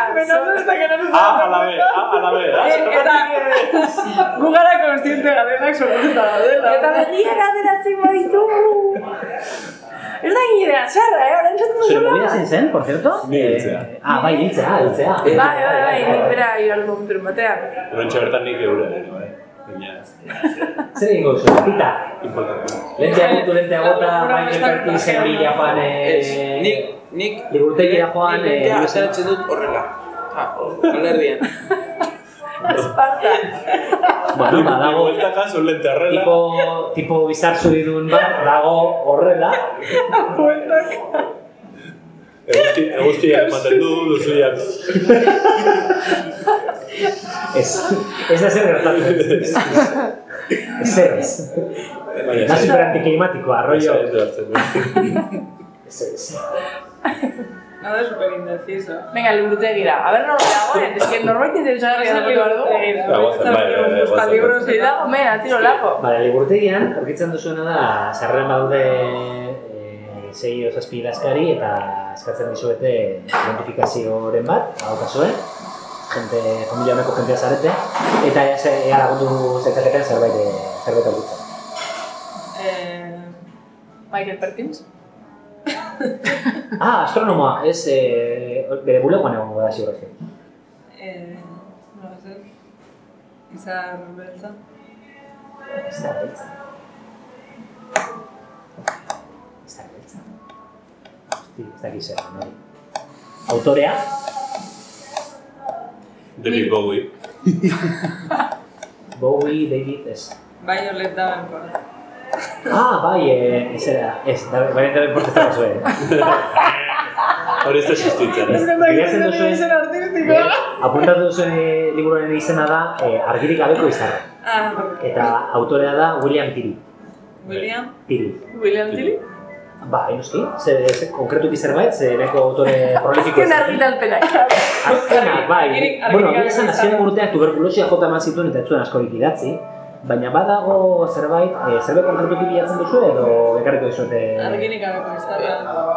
Alabe. Eta gu gara konstiente garenak sortuta gaudela. Eta berriak ateratzen baditugu. Ez da ginean txarra, horren txatu Zure movida zein zen, por cierto? Hiltzea. Bai, hiltzea. Bai, nik bera iralgo momentu batean. Horrentxe bertan nik eure, baina... Zer egingo duzu, pita? Importante. Lentea putu, lentea bota, Michael Curtisen bila joan... Nik... Liburutegira joan... Lentea ateratzen dut horrela. Alerdian. Esparta. Bueno, dago... Bueltaka zuen lente arrela. Tipo bizarzu idun bat, dago horrela. Eguzkiak ematen duzuiak. Ez da zer gertatzen. Ez. Da superantiklimatikoa, rollo. Ez. Nada super indeciso. Venga, liburutegira. A ver, dagoen. Ez que norbait interesagarria dago behar dugu. Euskal libros Zer dago, mena, tiro lako. Bale, liburutegian, aurkitzen duzuena da, sarreran badaude 6 o 7 idazkari eta eskatzen dizuete identifikazioren bat, daukazue, familia honeko jentea zarete, eta ea lagundu zaitzaketen zerbait aurkitzen. Michael Perkins? Astronomoa, ez bere bulegoan egongo da ziurrezke. Nola zer? Izar beltza? Izar beltza. Ez dakit zer, nori. Autorea? David Bowie. Bowie, David, ez. Violet Davenport. Bai, ez, Violet Davenport ez dago zuen. Hori ez da existitzen. Apuntatu duzuen liburuaren izena da Argirik gabeko izarra. Eta autorea da William Tilly. William Tilly? Bai, noski. Konkretuki zerbait, zereko autore prolifiko Azken argitalpenak. Azkenak, bai. Bueno, bila esan azkenak urteak tuberkulosia jota eman zituen eta ez zuen askorik idatzi. Baina badago zerbait konkretuki bilatzen duzu edo ekarriko dizuete... Argirik gabeko izarra.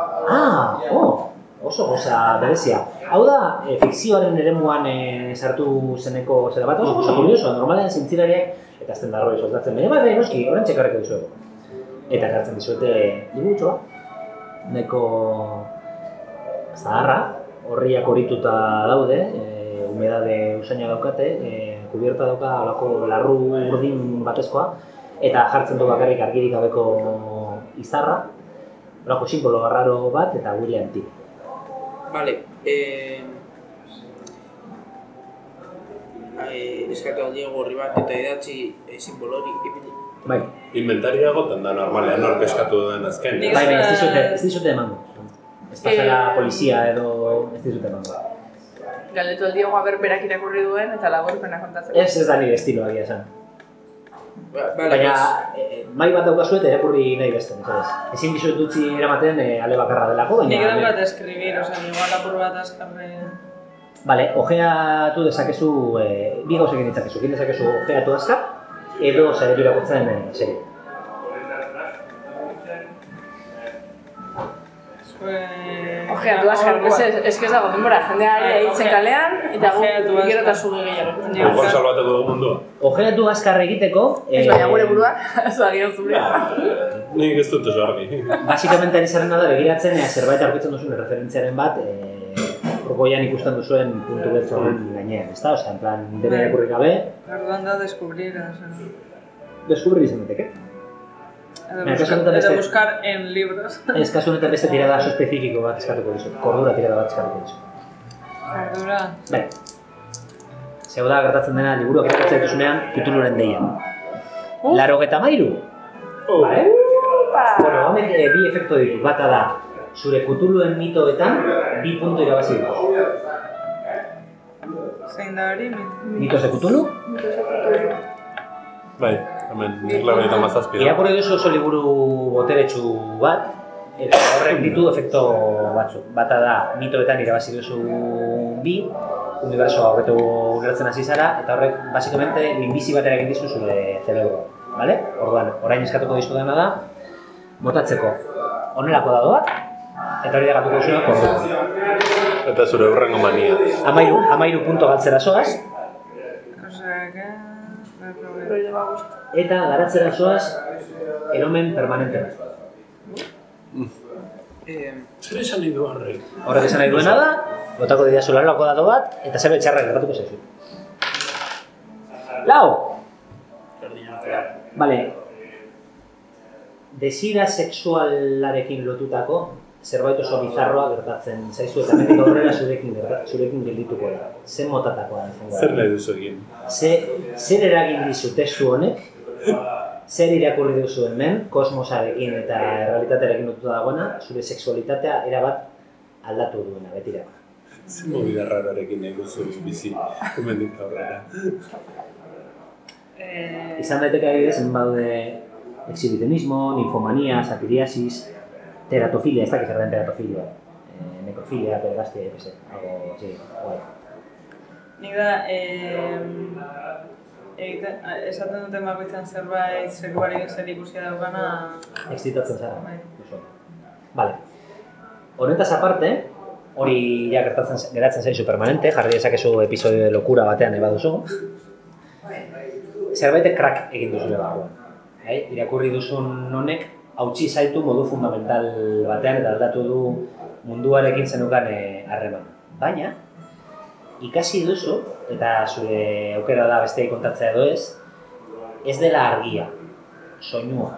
Oso goza berezia. Hau da, fikzioaren eremuan sartu zeneko zera bat, oso kurioso, normalean zintzilariak eta azten darroi soltatzen. Baina bai, noski, horrentxe ekarriko dizuegu. Eta ekartzen dizuete libutxoa, neko zaharra, horriak horituta daude, humedade usaina daukate, kubierta dauka alako larru urdin batezkoa, eta jartzen du bakarrik argirik gabeko izarra, alako simbolo garraro bat eta William Tilly. Vale, eskatu aldiago horri bat eta idatzi simbolori ipini. Bai. Inventaria goten da normalean nork eskatu duen azken. Bai, ez dizute emango. Ez pasara polizia edo ez dizute emango. Galdetu aldiago berak irakurri duen eta laburpena kontatzeko. Ez da nire estiloa egia esan. Baina, mai bat daukazu eta irakurri nahi beste, ezin dizuet utzi eramaten ale bakarra delako, baina... Nik edo bat eskribir, igual apur bat azkarre... Bale, ojeatu dezakezu, bi gauzekin ditzakezu, egin dezakezu ojeatu azkar, edo zaretu irakurtzen serio. Ojeatu azkar, ez que ez dago denbora, jendea eitzen kalean, eta gero eta zuge gehiago. Egon salbateko dugu mundua. Ojeatu azkar egiteko... Ez baina gure burua, ez da gero zurea. Nik ez dut oso argi. Basikamente ari zerrena da begiratzen zerbait aurkitzen duzuen referentziaren bat goian ikusten duzuen puntu beltz horren gainean, ezta? Osea, en plan, dena irakurri gabe... Orduan da descubrir, Descubrir izan daiteke. Edo buscar en libros. Ez kasu honetan beste tirada oso espezifiko bat eskatuko dizu. Kordura tirada bat eskatuko dizu. Kordura? Bai. Zeu da gertatzen dena liburuak irakurtzen dituzunean tituluren deian. 83. Bale? Bueno, honek bi efektu ditu. Bata da, zure kutuluen mitoetan 2 puntu irabazi ditu. Zein da hori? Mitos de Cthulhu? Bai, hemen, Irla 17. Irakurri duzu oso liburu boteretsu bat, eta horrek ditu efekto batzuk. Bata da, mitoetan irabazi duzu 2, unibersoa hobeto ulertzen hasi zara, eta horrek, basikamente, minbizi bat eragin dizu zure zerebro. Vale? Orduan, orain eskatuko dizudana da, botatzeko honelako dado bat, eta hori da gatuko duzuna korduko. Eta zure hurrengo mania. 13 punto galtzera zoaz, eta garatzera zoaz eromen permanente bat. Zer esan nahi du horrek? Horrek esan nahi duena da, botako didazu larlako dado bat, eta zerbait txarra gertatuko zaizu. Lau! Vale. Desira sexualarekin lotutako zerbait oso bizarroa gertatzen zaizu eta hemendik aurrera zurekin geldituko da. Zer motatakoa da izango da? Zer nahi duzu egin? Zer eragin dizu testu honek? Zer irakurri duzu hemen, kosmosarekin eta errealitatearekin lotuta dagoena, zure sexualitatea erabat aldatu duena, betira. Zer movida rararekin nahi duzu bizi hemendik aurrera? Izan daiteke adibidez, badaude exhibicionismo, ninfomania, satiriasis, teratofilia, ez dakit zer den teratofilia, necrofilia, pederastia, yo que sé, algo así, guay. Nik da, esaten duten bakoitzan zerbait sekuarik zer ikusia daukana... Excitatzen zara. Vale. Honetaz aparte, hori ja geratzen zaizu permanente, jarri dezakezu episodio de locura batean nahi baduzu. Zerbaitek crack egin duzule barruan. Irakurri duzun honek hautsi zaitu modu fundamental batean eta aldatu du munduarekin zenukan harreman. Baina, ikasi duzu, eta zure aukera da besteei kontatzea edo ez dela argia, soinua.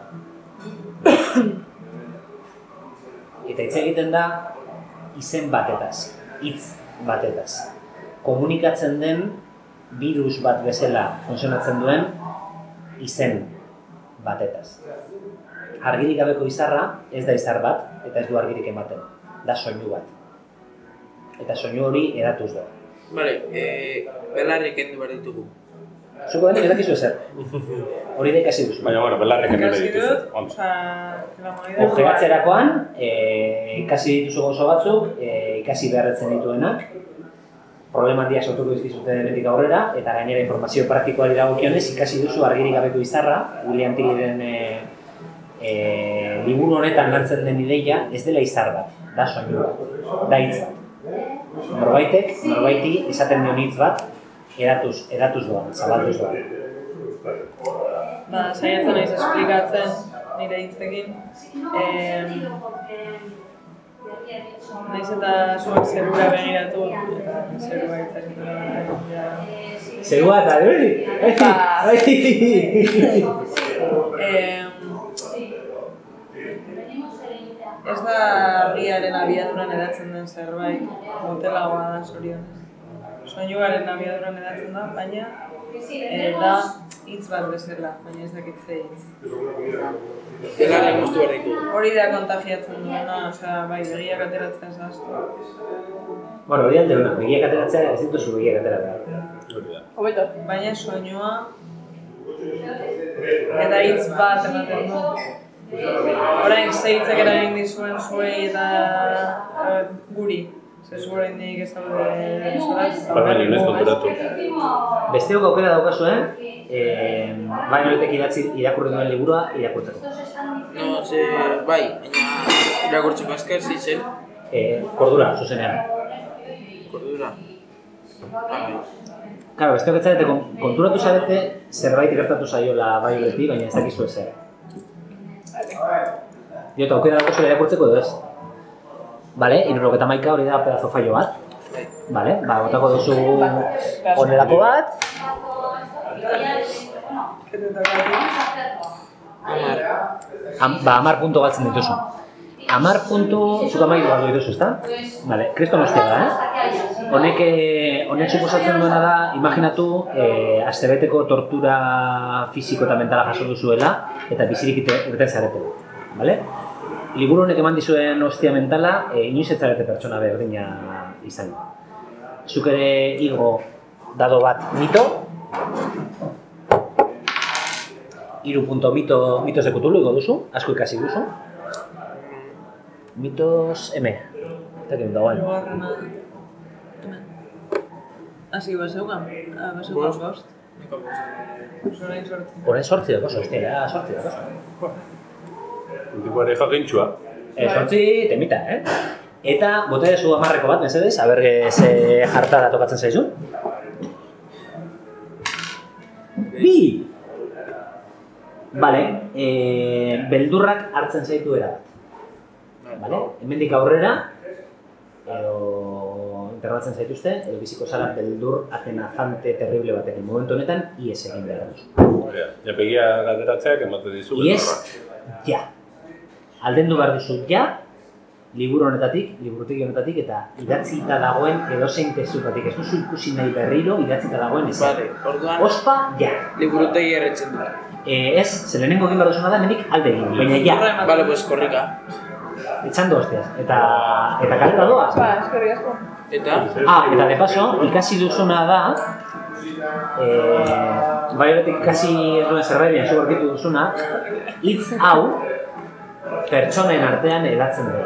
Eta hitz egiten da izen batetaz, hitz batetaz. Komunikatzen den virus bat bezala funtzionatzen duen izen batetaz. Argirik gabeko izarra ez da izar bat, eta ez du argirik ematen, da soinu bat. Eta soinu hori edatuz da. Bale, belarrik endu behar ditugu. Zuko denik ez dakizu ezer. Hori da ikasi duzu. Baina, bueno, belarrik endu behar dituzu. Ojeatzerakoan, ikasi dituzu gauza batzuk, ikasi beharretzen dituenak, problema handiak sortuko dizkizute denetik aurrera, eta gainera informazio praktikoari dagokionez ikasi duzu argirik gabeko izarra, William Tillyren liburu honetan lantzen den ideia ez dela izar bat, da soinu bat, da hitz bat. Norbaiti esaten dion hitz bat, edatuz doan, zabalduz doan. Saiatzen naiz esplikatzen nire hitzekin. Naiz eta zuak zerura begiratu, eta zerua itzakitu da. Zerua eta hori? Ez da argiaren abiaduran edatzen den zerbait, motelagoa da zorionez. Soinuaren abiaduran edatzen da, baina da hitz bat bezala, baina ez dakit ze hitz. Belarrik moztu behar ditugu. Hori da kontagiatzen duena, osea, bai, begiak ateratzen zaztu. Bueno, hori alde hona, begiak ateratzea ez dituzu begiak ateratzea. Hobeto. Baina soinua eta hitz bat ematen du. Orain zeitzek eragin dizuen zuei eta guri. Zezu orain dik ez daude zorat. Baina, ez konturatu. Besteok aukera daukazue, baina horretek irakurri duen liburua irakurtzeko. No, bai, baina irakurtzeko azkar zitzen. Kordura, zuzenean. Kordura. Claro, besteok ez zarete konturatu zarete zerbait gertatu zaiola Violeti, baina ez dakizu ezer. Eta aukera daukazue irakurtzeko edo ez. Vale, 71 hori da pedazo fallo bat. Vale, botako duzu honelako bat. 10 puntu galtzen dituzu. 10 puntu, zuk 12 galdu dituzu, ezta? Vale, kriston hostia da, Honek suposatzen duena da, imaginatu, astebeteko tortura fisiko eta mentala jaso duzuela, eta bizirik irten zaretela. Vale? Liburu honek eman dizuen ostia mentala, inoiz ez zarete pertsona berdina izan. Zuk ere igo dado bat mito, 3 punto mitos de Cthulhu igo duzu, asko ikasi duzu. Mitos M. Eta egin dagoen. Asi, baseugan? Baseugan bost. Orain sortzi dakoso, hostia, sortzi dakoso. Tipo ere jakintxua. Sortzi temita, Eta bota dezu 10 bat, mesedez, aber ze jartada tokatzen zaizun. 2! Vale, beldurrak hartzen zaitu erabat. Vale? Hemendik aurrera, edo internatzen zaituzte, edo biziko zara beldur atenazante terrible batekin. Momentu honetan, ies egin behar duzu. Ja, begia galderatzeak ematen dizu beldurra. Ies, ja. Aldendu behar duzu, ja, liburutegi honetatik eta idatzita dagoen edozein testutatik. Ez duzu ikusi nahi berriro idatzita dagoen ezer. Vale, orduan... Ospa, ja. Liburutegi erretzen dut. Ez, ze lehenengo egin behar duzuna da, hemendik alde egin, baina ja. Vale, pues korrika. Etxando hostias, eta kaleta doa. Eskerrik asko. Eta? Eta de paso, ikasi duzuna da, bai horretik ikasi ez duen zerbait, baina zu aurkitu duzuna, hitz hau pertsonen artean hedatzen dut.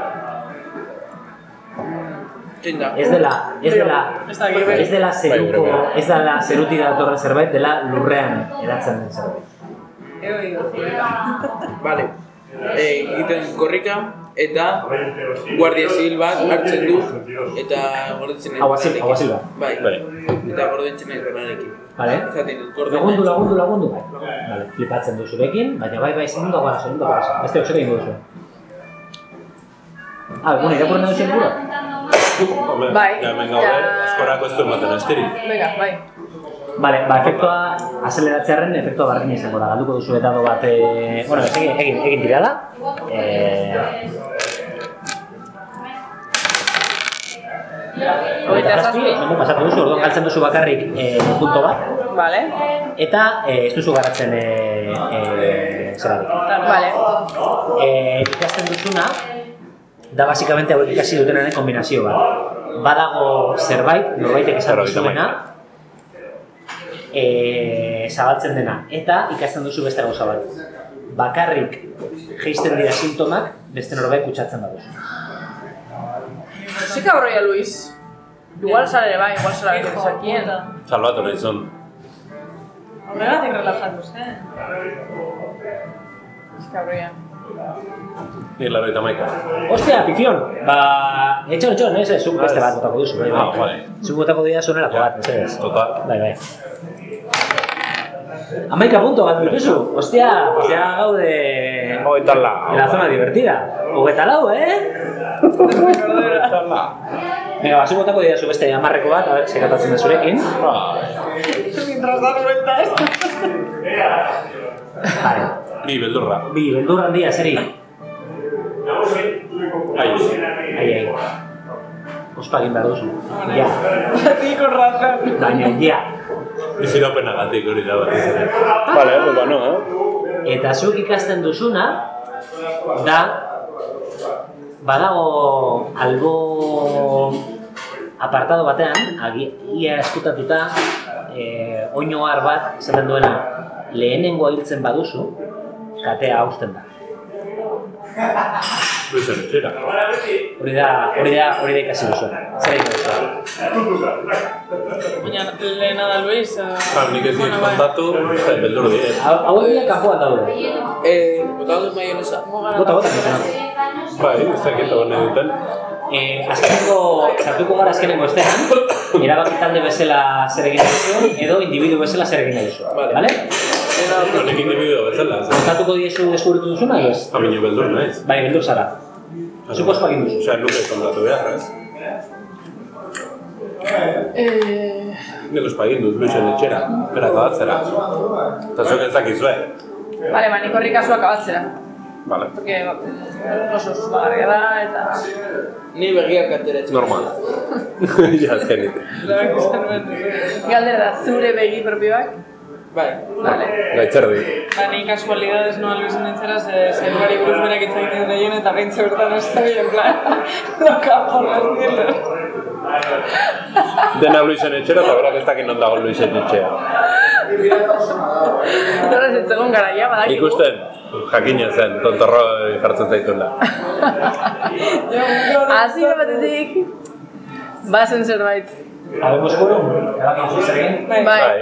Ez dela zerutik datorren zerbait, dela lurrean hedatzen den zerbait. Vale. Egiten korrika eta guardia zibil bat hartzen du eta gordetzen nahi Aguazil bat. Bai, eta gordetzen nahi benarekin. Vale. Ezaten dut, gorden Lagundu. Vale, flipatzen du zurekin, baina bai, segundo pasa. Beste hoxek egin duzu. Bueno, irakurren duzu liburu? Bai. Ja, venga, askorako ez du ematen esterik. Venga, bai. Vale, efektua azeleratzearen efektua bardina izango da. Galduko duzu dado bat, egin tirada. Pasatu duzu, orduan galtzen duzu bakarrik punto bat. Vale. Eta ez duzu garatzen zerarik. Vale. Ikasten duzuna, da basikamente hauek ikasi dutenaren kombinazio bat. Badago zerbait, norbaitek esan duzuena, zabaltzen dena, eta ikasten duzu beste gauza bat. Bakarrik jeisten dira sintomak, beste norbait kutsatzen baduzu. Sí cabroia, Luis. Igual sale bai, igual sale aquí. Salvatore izan. Horregatik relajatuz, Sí cabroia. Ni laro eta maika. Ostia, pifion! Etxon, ez, zuk beste bat botako duzu. Vale. Zuk botako dira zonelako bat, ez. Total. Bai. 11 punto bat dituzu. Ostia, gaude... En la zona divertida. 24, Venga, zuk botako dira zu beste 10 bat, a ver, sekatatzen da zurekin. Mientras das vueltas. Vale. Bi beldurra. Beldur handia, zeri? Ai. Ospa egin behar duzu. Ja. Ti con razón. Baina, ja. Bizirapenagatik hori da bat izan. Vale, bueno, Eta zuk ikasten duzuna, da, badago algo apartado batean, ia eskutatuta, oinoar bat, zaten duena, lehenengo hiltzen baduzu, katea hausten da. Luisen etxera. Hori da ikasi duzu. Zer egin duzu? Baina lehena da Luis. Nik ez dut kontatu, beldur di. Hauek bila kanpoan daude. Bota dut maionesa. Bota. Bai, ez dakit hori duten. Sartuko gara azkenengo estean, erabaki talde bezala zer egin duzu, edo individu bezala zer egin duzu. Vale? Honek individu bezala. Kontatuko diezu deskubritu duzuna, ez? Amino beldur naiz. Bai, beldur zara. Zuk ospa egin duzu. Osea, nuke kontatu behar, ez? Nik ospa egin dut Luisen etxera, bera akabatzera. Eta zuek ez dakizue. Vale, nik horri kasua akabatzera. Vale. Porque oso bagarria da, eta... Ni begiak ateratzen. Normal. Ja, azkenik. Galdera da, zure begi propioak? Bai. Vale. Gaitzerdi. Ni kasualidades noa Luisen etxera, zeruari buruz berak hitz egiten lehien eta gaintze bertan ez da en plan, loka por las mierdas. Dena Luisen etxera eta berak ez dakin non dago Luisen etxea. Horrez etzegon garaia, badakigu. Ikusten, jakina zen, tontorro jartzen zaituela. Hasiera batetik, bazen zerbait. Habemos kuru? Ebakin zuzer egin? Bai.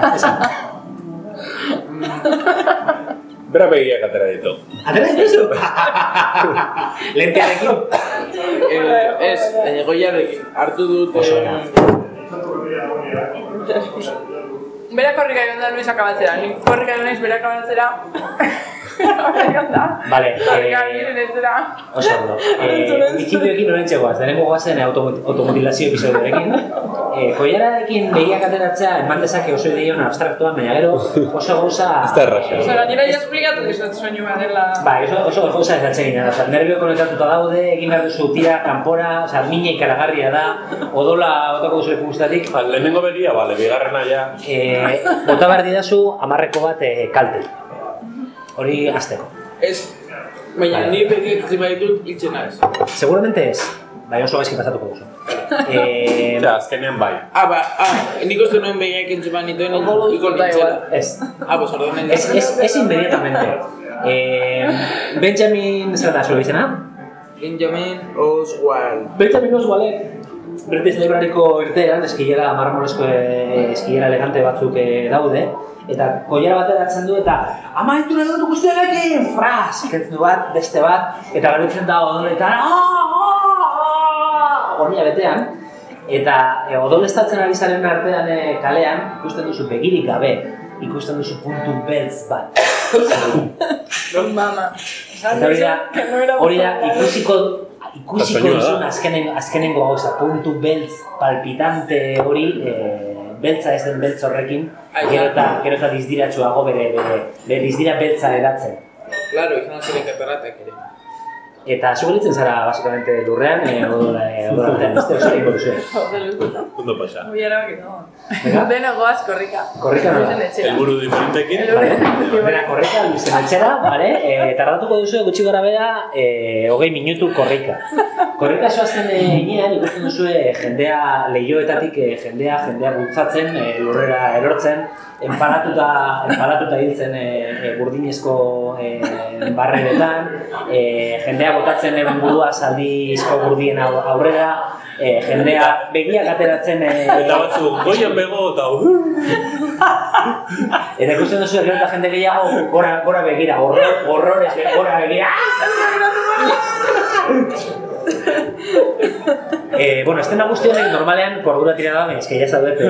Bera begiak atera ditu. Atera dituzu? Lentearekin? Ez, goiarekin hartu dut... Berak korrika egon da Luis akabatzera, nik korrika egon naiz berak akabatzera. Egon da. Vale. Korrika egon etzera. Oso ondo. Ikidioekin horrentxe goaz, denengo goazen automutilazio episodioarekin. Koiararekin begiak ateratzea eman dezake oso ideion abstraktuan, baina gero oso gauza... Ez da erraxa. Osa, gainera ja esplikatu dizut soinu bat dela... Bai, oso gauza ez atsegina da. Nervio konektatuta daude, egin behar duzu tira, kanpora, mina ikaragarria da, odola botako duzu leku guztatik. Lehenengo begia, bale, bigarrena ja. Bota behar didazu 10 bat kalte. Hori azteko. Ez, baina ni begiak zibaditut hiltzen naiz. Seguramente ez, bai oso gaizki pasatuko duzu. Azkenean bai. Nik uste nuen begiak entzuman nituen ikon nintzela. Ez. Pues orduan Ez inmediatamente. Benjamin, zer da zure izena? Benjamin Oswald. Benjamin Oswaldek British Libraryko irteeran eskilera marmolezko eskilera elegante batzuk daude eta koiara bat eratzen du eta amaitu nahi dut guztiarekin! Fraz! Kentzen du bat, beste bat, eta garutzen da odoletan honia betean eta odolestatzen ari zaren artean kalean ikusten duzu begirik gabe, ikusten duzu puntu beltz bat. Mama. Hori da, ikusiko duzun azkenengo gauza, puntu beltz palpitante hori, beltza ez den beltz horrekin, gero eta dizdiratsuago bere dizdira beltza eratzen. Claro, izan ziren kataratak ere. Eta zugelitzen zara, basikamente, lurrean, odolatean, ez da, oso egin duzu. Ondo pasa. Oiara bakit, no. Dena goaz korrika. Korrika nola? Helburu diferentekin. Dena korrika, Luisen etxera, tardatuko duzu gutxi gora bera 20 minutu korrika. Korrika zoazten ginean, ikusten duzu jendea lehioetatik, jendea bultzatzen, lurrera erortzen, empalatuta hiltzen burdinezko barreretan, jendea botatzen burua zaldizko burdien aurrera, jendea begiak ateratzen... Eta batzu, goian bego eta... Eta ikusten duzu gero eta jende gehiago gora begira, horrorez gora begira. Bueno, estena guzti honek normalean kordura tira da, ez que ya zaudete,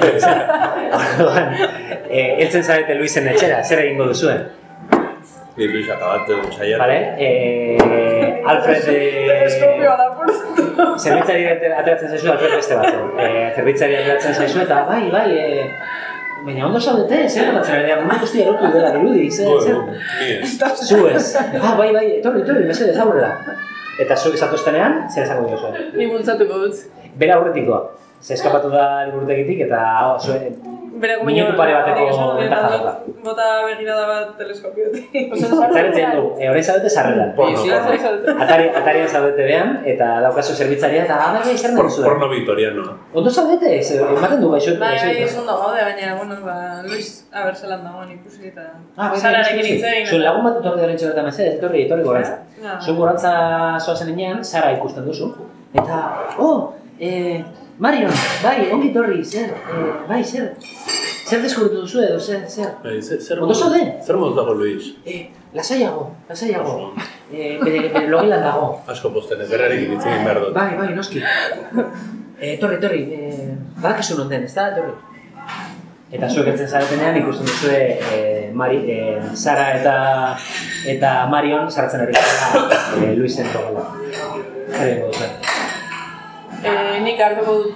heltzen zarete Luisen etxera, zer egingo duzuen? Ni Luis akabatu saiatu. Vale, Alfred... Teleskopioa da, por zaitu. Zerbitzari ateratzen zaizu, Alfred beste bat. Zerbitzari ateratzen zaizu eta bai, baina ondo zaudete, zer gertatzen ari da, mundu guzti erotu dela dirudi, zer? Zu ez. Bai, etorri, mesedez aurrera. Eta zuek zatoztenean, zer esango dira zuen? Ni bultzatuko dut. Bera aurretikoa. Ze eskapatu da liburutegitik eta minutu pare bateko ventaja da. Bota begirada bat teleskopiotik. Zaretzen du, horrein zaudete sarreran. Atarian zaudete behan, eta daukazu zerbitzaria eta bai, zer nahi zuen? Porno victoriano. Ondo zaudete, ematen du gaixo. Bai, ez ondo gaude, baina, Luis, zelan dagoen ikusi eta... Sararekin hitz egin. Zuen lagun bat etorri horrentxe bertan mesedez, etorri gorantza. Zuen gorantza zoazen enean, Sara ikusten duzu. Eta, Marion, bai, ongi torri, zer Zer deskubritu duzu edo, zer? Ondo zaude? Zer moz dago, Luis? Lasaiago. Bere logelan dago. Asko postenek, berrarekin hitz egin behar dut. Bai, noski. Torri, badakizu non den, ez da? Torri. Eta zuek entzen zaretenean ikusten duzue Sara eta Marion sartzen ari gara Luisen logela. Zer egingo duzu? Nik hartuko dut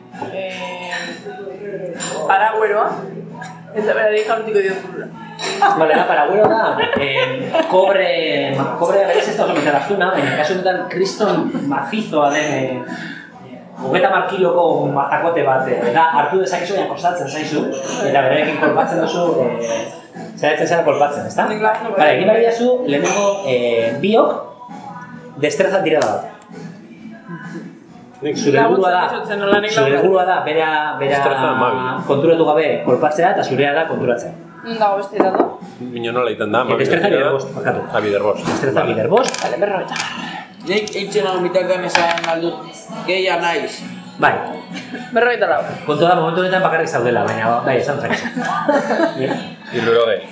paragueroa eta berari jaurtiko diot burura. Vale, paraguero da, kobre berez ez da oso metal astuna, baina kasu honetan kriston macizoa den 30 kiloko mazakote bat hartu dezakezu, baina kostatzen zaizu, eta berarekin kolpatzen duzu, zaitzen zara kolpatzen, ezta? Bale, egin behar diazu, lehenengo biok, destreza tirada bat. Zure helburua da, bera konturatu gabe kolpatzea, eta zurea da konturatzea. Non dago beste dago? Bino nola iten da, destreza biderbost, bakatu. Biderbost. Destreza biderbost. Bale, 50. Nik eitzen hau mitartan esan aldut, gehia naiz. Bai. 54. Kontu da, momentu honetan bakarrik zaudela, baina bai, esan zakezu. 60.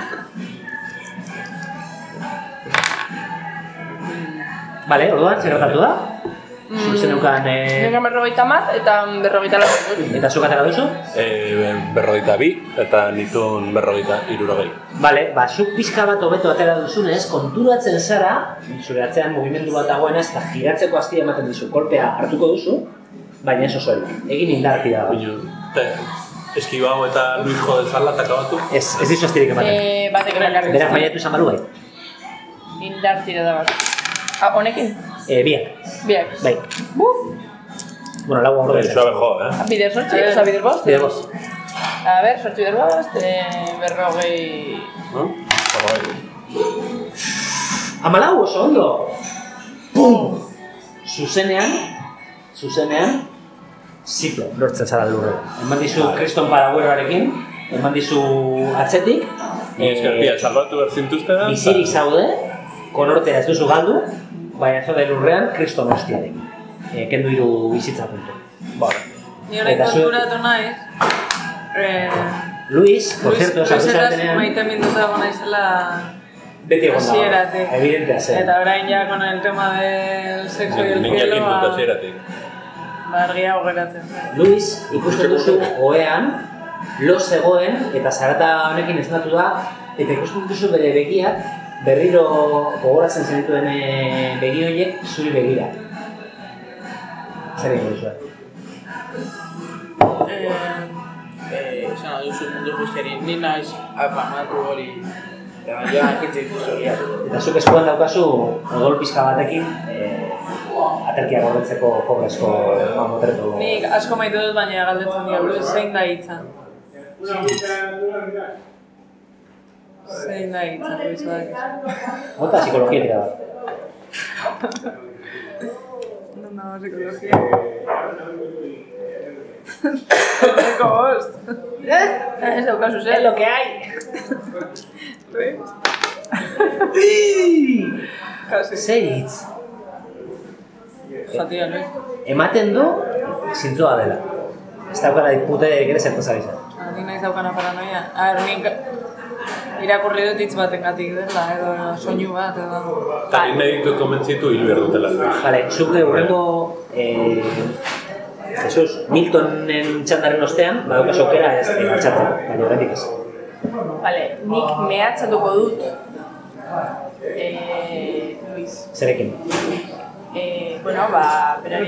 Bale, orduan, zer gertatu da? Zuzen eukan... Nire 50 eta 54. Eta zuk atera duzu? 52 eta nituen 60. Bale, zuk pixka bat hobeto atera duzunez, konturatzen zara, zure atzean mugimendu bat dagoenez, eta giratzeko hastia ematen dizu, kolpea hartuko duzu, baina ez oso egin indarti da. Eskibau eta Luis jo dezala eta akabatu? Ez dizu astirik ematen. Batek erakarri. Berak faiatu izan balu bai? Indarti da bat. Honekin? Biak. Bai. Bueno, lau aurro dela. Suave jo, Bider sortzi, oza bider bost? Bider bost. A ber, sortzi bider bost, 40... 14 oso ondo! Pum! Zuzenean, ziklo lortzen zara lurre. Eman dizu kriston paragueroarekin, eman dizu atzetik. Eskerpia, salbatu berzintuzte da? Bizirik zaude, konortea ez duzu galdu, baina zaude lurrean kriston hostiarekin. Kendu hiru bizitza puntu. Ni horrein konturatu naiz. Luis, por cierto, sartu zaretenean... Maite minduta gona izela... Beti egon hasieratik. Evidentea zen. Eta orain ja con el tema del sexo y el cielo... Niñakin dut hasieratik. Argia geratzen. Luis, ikusten duzu ohean, lo zegoen eta zarata honekin esnatu da, eta ikusten duzu bere begiak, berriro gogoratzen zenituen begi horiek zuri begira. Zer egin duzu? Esan duzu mundu guztiari, ni naiz afamatu hori, eta ja akitzen duzoriak. Eta zuk eskuan daukazu odol pizka batekin aterkia gordetzeko kobrezko mamotreto. Nik asko maite dut, baina galdetzen dira, Luis, zein da hitza? Zein da hitza, Luis, badakizu. Mota psikologia tira bat. No, psikologia. Eko bost. Ez daukazu zer. Es lo que hay! Zer hitz? Jatia, Luis. Ematen du zintzoa dela. Ez daukara puterik ere zertaz ari zen. Nik nahiz daukana paranoia. Nik irakurri dut hitz batengatik dela, edo soinu bat, edo... Eta nire ditut konbentzitu hilu behar dutela. Vale, zuk hurrengo... Jesus, Miltonen txandaren ostean, badaukas aukera ez altxatzeko, baina horretik ez. Vale, nik mehatxatuko dut Luis. Zerekin? Bueno, berari...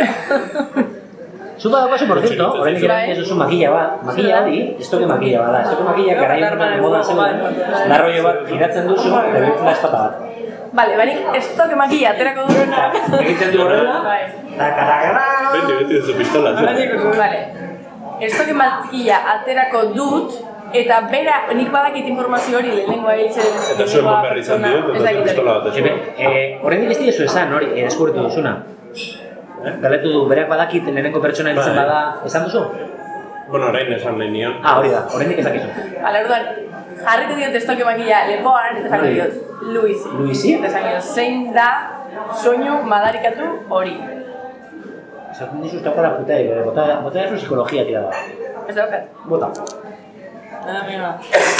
Zu badaukazu, por cierto, horrenik eratik ez duzu makilla bat. Makilla hori, estoke makilla bat da. Estoke makilla garaian moda zeuden, narroio bat giratzen duzu, eta bihurtzen da espata bat. Vale, barik estoke makilla aterako dut. Egiten du horrela, Beti duzu pistola. Vale, estoke makilla aterako dut, eta bera, nik badakit informazio hori lehenengoa egiten. Eta zuen berri izan diot, eta pistola bat esu. Horrendik ez diezu esan hori, deskubritu duzuna. Galetu du, berak badakit lehenengo pertsona hiltzen bada, esan duzu? Bueno, orain esan nahi nion. Hori da, horrendik ezakizu. Hala, orduan, jarriko diot estoke makilla lepoan, eta esango diot, Luisi. Luisi? Eta esango diot, zein da soinu madarikatu hori. Esaten dizu ez daukala puterik, bota da zu psikologia tira da. Ez daukat. Bota. Amiga.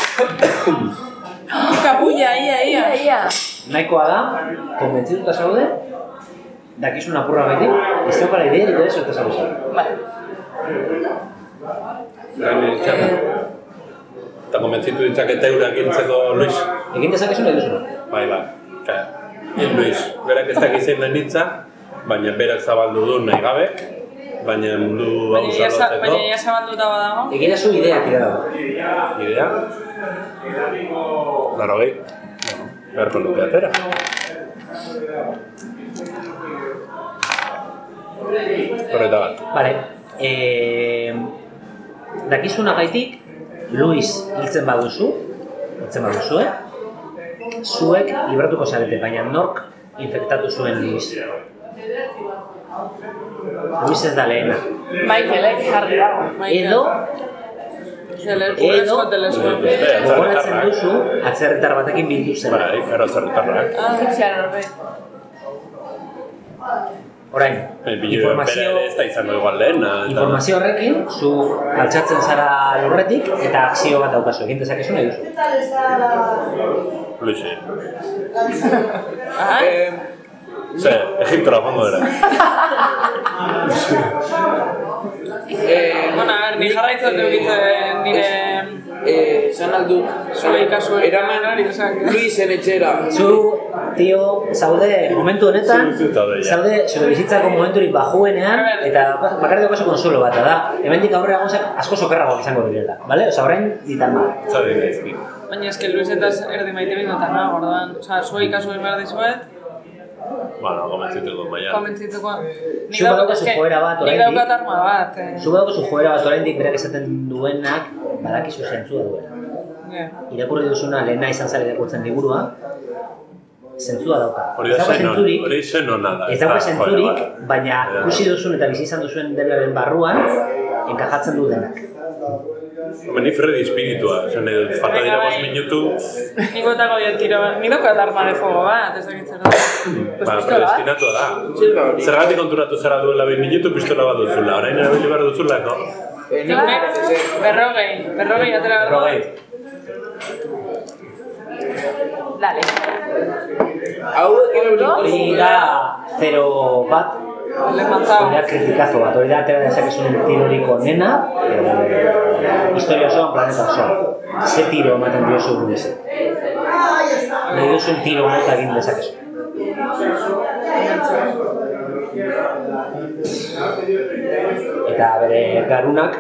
Kapulla, ia. Nahikoa da, konbentzituta zaude, dakizun apurra beti, ez daukala ideerik ere zertaz hau zen. Vale. Gaine txarra. Eta konbentzitu ditzakete eurak hiltzeko Luis. Egin dezakezu nahi duzuna? Bai. Hil Luis, berak ez dakizein den hitza, baina berak zabaldu du nahi gabe, baina mundu hau salbatzeko. Baina ja zabalduta badago. Egin dazu idea tira da. Idea? 80. Beharko nuke atera. Horreta bat. Vale. Dakizunagaitik, Luis hiltzen baduzue, zuek libratuko zarete, baina nork infektatu zuen Luis? Luis ez da lehena. Michaelek jarri dago. Edo gogoratzen duzu atzerritar batekin bildu zen. Bai, karo atzerritarrak. Fitxean horre. Orain, Ez da izango igual lehena. informazio horrekin, zu altxatzen zara lurretik eta akzio bat daukazu, egin dezakezu nahi duzu. Luisi. Egiptora joango dira. Bueno, a ver, ni jarraitzen dugitzen nire... Zan aldut, eraman Luisen etxera. Zu, tio, zaude momentu honetan, zaude zure bizitzako momenturik bajuenean, eta bakarrik daukazu konsuelo bat, da, hemendik aurrera gauzak asko sokerragoak izango direla, bale? Osa, orain ditan ba. Zade gaizki. Baina eske Luisetaz erdi maite bindotan nago, orduan, oza, zuei kasu egin behar dizuet, Bueno, komentzituko maia. komentzituko. Zu badaukazu joera bat Nik oraindik. daukat arma bat. Zu badaukazu joera bat oraindik berak esaten duenak, badakizu zentzua duela. Irakurri duzuna lehena izan zara irakurtzen liburua, zentzua dauka. Hori senona da. Ez dauka zentzurik, baina ikusi duzun eta bizi izan duzuen denaren barruan, enkajatzen du denak. Ni Freddy espiritua, esan nahi dut, falta dira 5 minutu. Nik botako diot tiro bat, nik daukat arma de fuego bat, ez dakitzen dut. Predestinatua da. Zergatik konturatu zara duela 20 minutu pistola bat duzula, orain erabili behar duzulako. Berrogei atera behar dut. Dale. Hori da 0 bat, hori da kritikazo bat, hori da atera dezakezun tirorik onena, historia osoan, planeta osoan. Ze tiro ematen diozu Luisi? Nahi duzun tiro mota egin dezakezu. Eta bere garunak,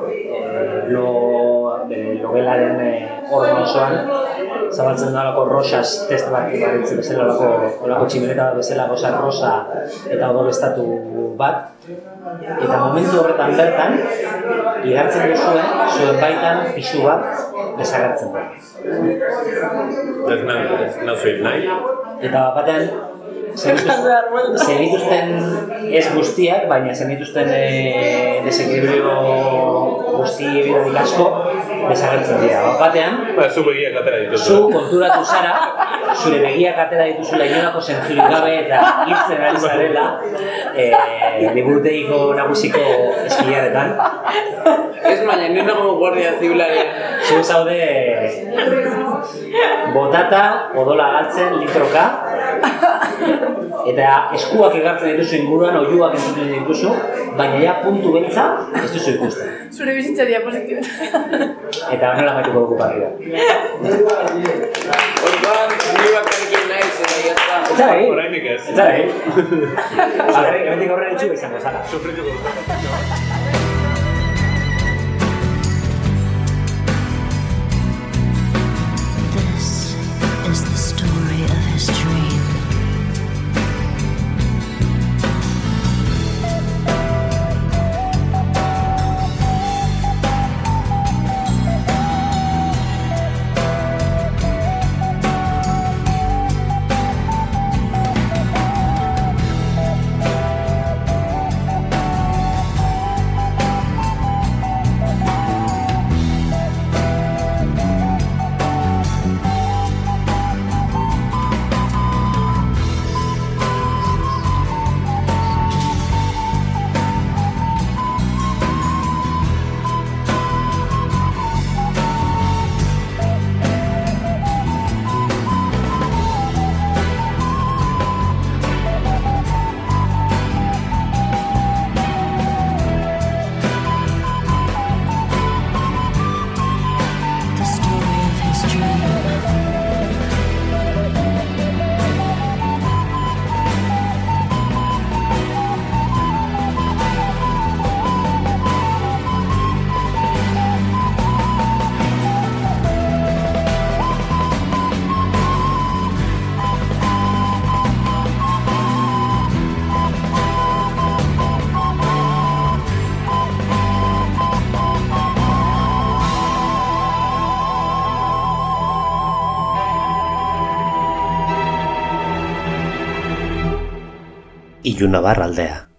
bere logelaren horma osoan, zabaltzen da olako rosas test bat baritzen bezala, olako tximeleta bat bezala, goza rosa eta odolestatu bat. Eta momentu horretan bertan, igartzen duzue, zuen baitan pisu bat desagertzen da. Ez nazuik nahi. Eta batean, zenituzten ez guztiak, baina zenituzten desekilibrio guzti ebidadik asko desagertzen dira. Batean, zu begiak atera dituzu. zu konturatu zara, zure begiak atera dituzula inolako zentzurik gabe eta hiltzen ari zarela liburutegiko nagusiko eskilaretan. Ez baina, nire nago guardia zibilaren. Zu zaude botata, odola galtzen, litroka, eta eskuak egartzen dituzu inguruan, oiuak entzuten dituzu, baina ja puntu beltza ez duzu ikusten. Zure bizitza diapositiba. Eta nola maituko dugu partida. Orduan, nire bakarrikin nahiz, eta jazta. Etzara egin? Orainik ez. Etzara egin? Hemendik aurrera itxuga izango zara. Sufrituko dut. This is the story of his dream. Ilunabar aldea.